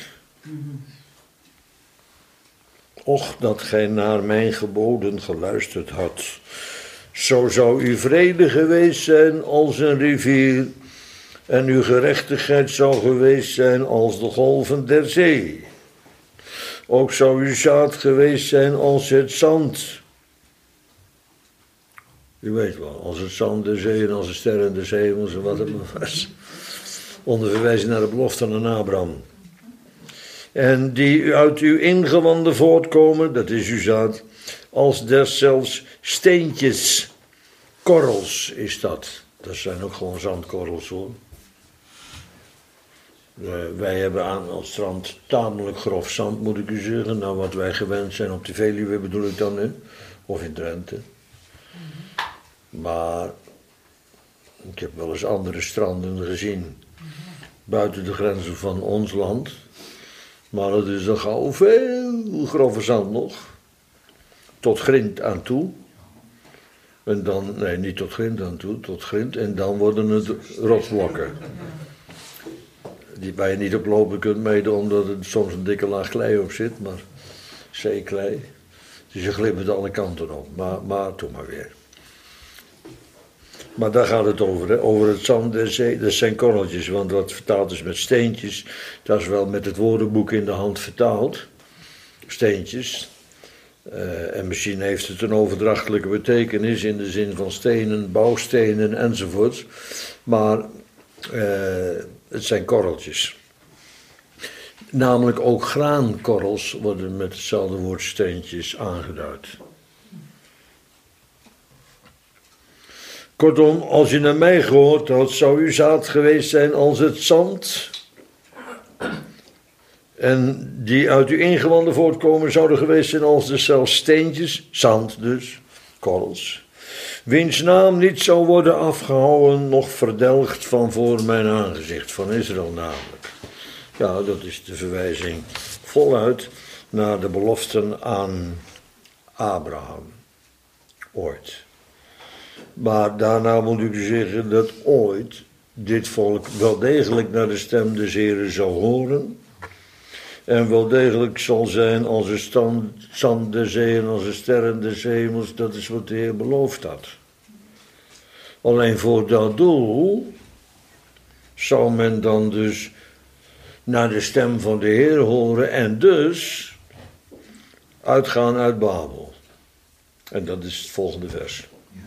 S1: Och, dat gij naar mijn geboden geluisterd had. Zo zou uw vrede geweest zijn als een rivier, en uw gerechtigheid zou geweest zijn als de golven der zee. Ook zou uw zaad geweest zijn als het zand. U weet wel, als het zand der zee en als de sterren des hemels en wat het maar was. Onder verwijzing naar de belofte aan Abraham. En die uit uw ingewanden voortkomen, dat is uw zaad, als deszelfs steentjes, korrels is dat. Dat zijn ook gewoon zandkorrels hoor. Wij hebben aan het strand tamelijk grof zand, moet ik u zeggen. Nou, wat wij gewend zijn op de Veluwe bedoel ik dan nu. Of in Drenthe. Maar ik heb wel eens andere stranden gezien. Buiten de grenzen van ons land. Maar het is nog gauw veel grove zand nog. Tot grind aan toe. En dan, nee, niet tot grind aan toe, tot grind. En dan worden het rotsblokken. Die waar je niet op lopen kunt meten omdat er soms een dikke laag klei op zit. Maar zeeklei. Dus je glibbert alle kanten op. Maar doe maar weer. Maar daar gaat het over, hè? Over het zand der zee. Dat zijn korreltjes, want wat vertaald is met steentjes. Dat is wel met het woordenboek in de hand vertaald. Steentjes. En misschien heeft het een overdrachtelijke betekenis in de zin van stenen, bouwstenen enzovoort. Maar het zijn korreltjes. Namelijk ook graankorrels worden met hetzelfde woord steentjes aangeduid. Kortom, als je naar mij gehoord had, zou uw zaad geweest zijn als het zand. En die uit uw ingewanden voortkomen zouden geweest zijn als de zelfs steentjes, zand dus, korrels. Wiens naam niet zou worden afgehouden, noch verdelgd van voor mijn aangezicht, van Israël namelijk. Ja, dat is de verwijzing voluit naar de beloften aan Abraham. Ooit. Maar daarna moet ik zeggen dat ooit dit volk wel degelijk naar de stem des Heren zal horen. En wel degelijk zal zijn als een zand der zee en als een sterren des hemels. Dat is wat de Heer beloofd had. Alleen voor dat doel zou men dan dus naar de stem van de Heer horen en dus uitgaan uit Babel. En dat is het volgende vers.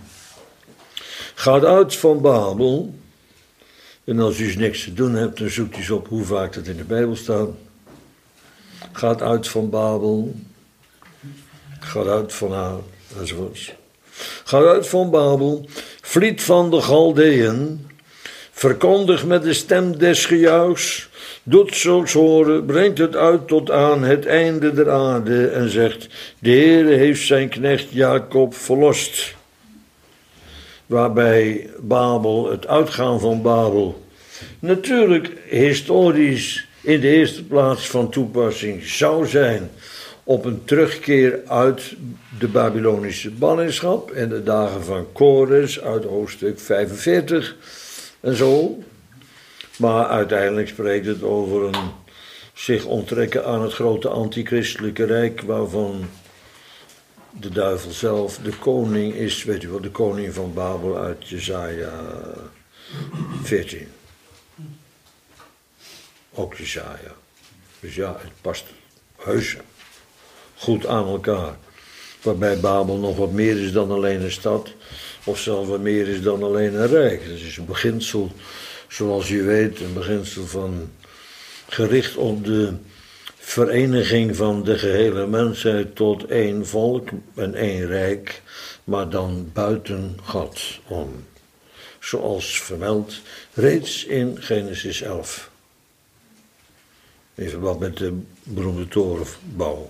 S1: Gaat uit van Babel. En als u niks te doen hebt, dan zoekt u eens op hoe vaak dat in de Bijbel staat. Gaat uit van Babel. Gaat uit van haar, enzovoorts. Gaat uit van Babel. Vliet van de Galdeën. Verkondig met de stem des gejuichs. Doet zulks horen, brengt het uit tot aan het einde der aarde. En zegt, de Heere heeft zijn knecht Jacob verlost. Waarbij Babel, het uitgaan van Babel, natuurlijk historisch in de eerste plaats van toepassing zou zijn op een terugkeer uit de Babylonische ballingschap en de dagen van Kores uit hoofdstuk 45 en zo. Maar uiteindelijk spreekt het over een zich onttrekken aan het grote antichristelijke rijk waarvan de duivel zelf de koning is, weet u wel, de koning van Babel uit Jesaja 14. Ook Jesaja. Dus ja, het past heus goed aan elkaar. Waarbij Babel nog wat meer is dan alleen een stad, of zelfs wat meer is dan alleen een rijk. Dat is een beginsel, zoals u weet, een beginsel van gericht op de vereniging van de gehele mensheid tot één volk en één rijk, maar dan buiten God om. Zoals vermeld reeds in Genesis 11. In verband met de beroemde torenbouw.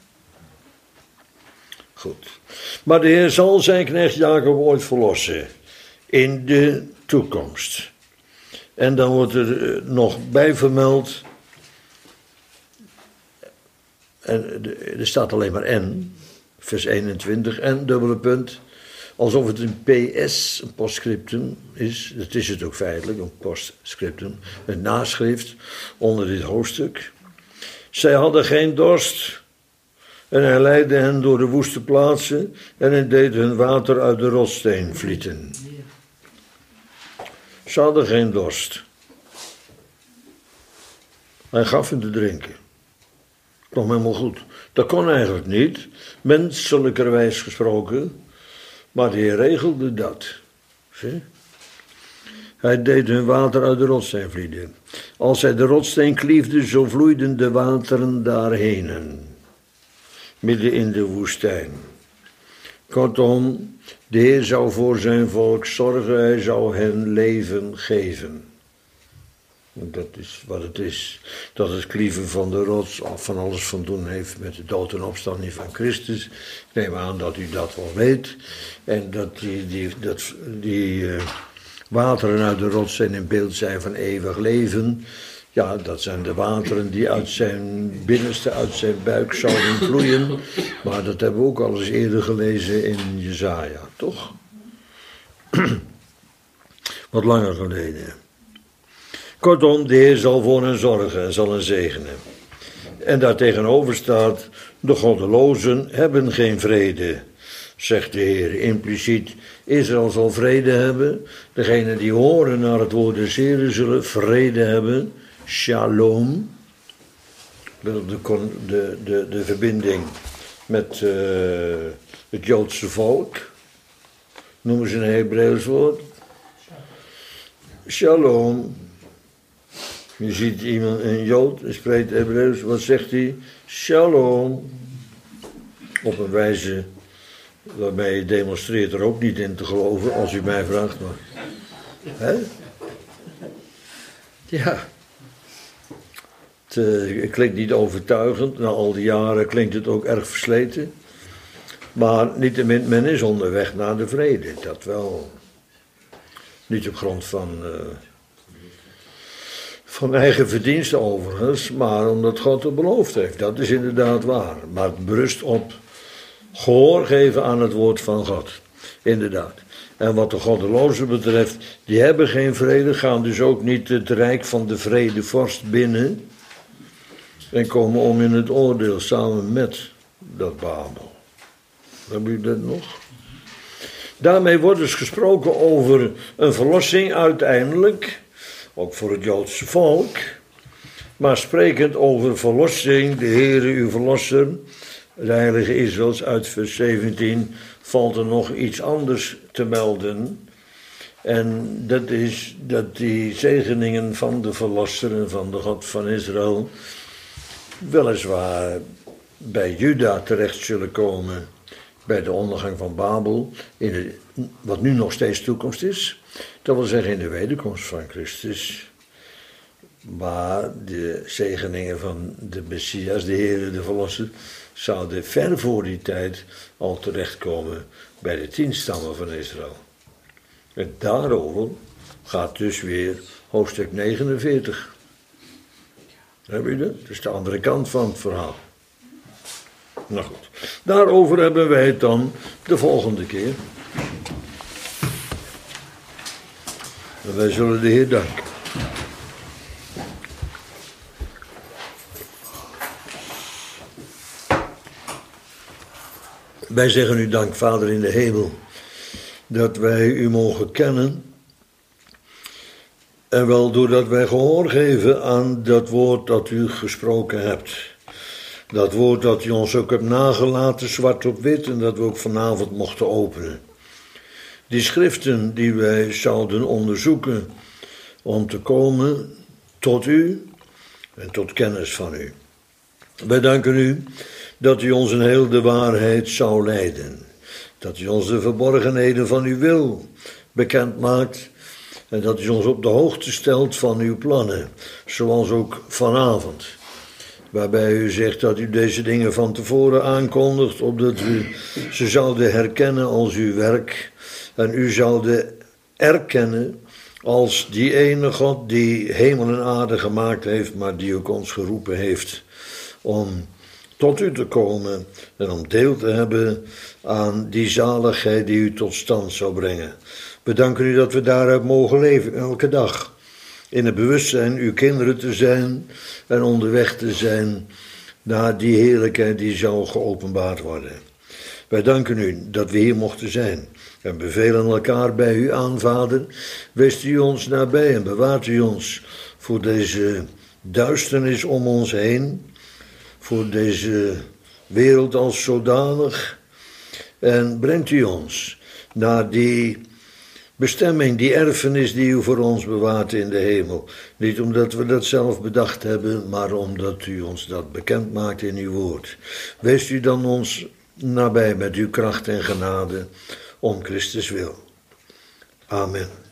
S1: Goed. Maar de Heer zal zijn knecht Jacob ooit verlossen. In de toekomst. En dan wordt er nog bij vermeld. En er staat alleen maar en. Vers 21. En dubbele punt. Alsof het een PS, een postscriptum is. Dat is het ook feitelijk, een postscriptum. Een naschrift onder dit hoofdstuk. Zij hadden geen dorst. En hij leidde hen door de woeste plaatsen. En hij deed hun water uit de rotssteen vlieten. Ze hadden geen dorst. Hij gaf hen te drinken. Kwam helemaal goed. Dat kon eigenlijk niet. Menselijkerwijs gesproken. Maar de Heer regelde dat. Zie? Hij deed hun water uit de rotssteen vlieden. Als hij de rotssteen kliefde, zo vloeiden de wateren daarheen. Midden in de woestijn. Kortom, de Heer zou voor zijn volk zorgen, hij zou hen leven geven. Dat is wat het is. Dat het klieven van de rots van alles van doen heeft met de dood en opstanding van Christus. Ik neem aan dat u dat wel weet. En dat die wateren uit de rots zijn in beeld zijn van eeuwig leven. Ja, dat zijn de wateren die uit zijn binnenste, uit zijn buik zouden vloeien. Maar dat hebben we ook al eens eerder gelezen in Jesaja, toch? Wat langer geleden. Kortom, de Heer zal voor hen zorgen en zal hen zegenen. En daartegenover staat, de goddelozen hebben geen vrede, zegt de Heer. Impliciet, Israël zal vrede hebben. Degenen die horen naar het woord des Heeren zullen vrede hebben. Shalom. De verbinding met het Joodse volk. Noemen ze een Hebreeuws woord. Shalom. Je ziet iemand, een Jood, spreekt Hebreeuws, wat zegt hij? Shalom. Op een wijze waarbij je demonstreert er ook niet in te geloven, als u mij vraagt. Maar. Hè? Ja. Het klinkt niet overtuigend, na al die jaren klinkt het ook erg versleten. Maar niettemin, men is onderweg naar de vrede, dat wel. Niet op grond van eigen verdiensten overigens, maar omdat God het beloofd heeft. Dat is inderdaad waar. Maar het berust op gehoor geven aan het woord van God. Inderdaad. En wat de goddelozen betreft, die hebben geen vrede, gaan dus ook niet het rijk van de vredevorst binnen. En komen om in het oordeel samen met dat Babel. Hebben jullie dat nog? Daarmee wordt dus gesproken over een verlossing uiteindelijk, ook voor het Joodse volk, maar sprekend over verlossing, de Heere uw verlosser, de heilige Israëls, uit vers 17, valt er nog iets anders te melden. En dat is dat die zegeningen van de verlosser en van de God van Israël weliswaar bij Juda terecht zullen komen, bij de ondergang van Babel, wat nu nog steeds toekomst is. Dat wil zeggen in de wederkomst van Christus. Maar de zegeningen van de Messias, de Heere, de Verlosser, zouden ver voor die tijd al terechtkomen bij de 10 stammen van Israël. En daarover gaat dus weer hoofdstuk 49. Hebben jullie dat? Dat is de andere kant van het verhaal. Nou goed, daarover hebben wij het dan de volgende keer. En wij zullen de Heer danken. Wij zeggen u dank, Vader in de hemel, dat wij u mogen kennen. En wel doordat wij gehoor geven aan dat woord dat u gesproken hebt. Dat woord dat u ons ook hebt nagelaten, zwart op wit, en dat we ook vanavond mochten openen. Die schriften die wij zouden onderzoeken om te komen tot u en tot kennis van u. Wij danken u dat u ons in heel de waarheid zou leiden. Dat u ons de verborgenheden van uw wil bekend maakt. En dat u ons op de hoogte stelt van uw plannen, zoals ook vanavond. Waarbij u zegt dat u deze dingen van tevoren aankondigt, opdat we ze zouden herkennen als uw werk. En u zouden erkennen als die ene God die hemel en aarde gemaakt heeft, maar die ook ons geroepen heeft om tot u te komen en om deel te hebben aan die zaligheid die u tot stand zou brengen. We danken u dat we daaruit mogen leven elke dag. In het bewustzijn uw kinderen te zijn en onderweg te zijn naar die heerlijkheid die zou geopenbaard worden. Wij danken u dat we hier mochten zijn en bevelen elkaar bij u aan, Vader. Wees u ons nabij en bewaart u ons voor deze duisternis om ons heen, voor deze wereld als zodanig. En brengt u ons naar die bestemming, die erfenis die u voor ons bewaart in de hemel. Niet omdat we dat zelf bedacht hebben, maar omdat u ons dat bekend maakt in uw woord. Wees u dan ons nabij met uw kracht en genade om Christus wil. Amen.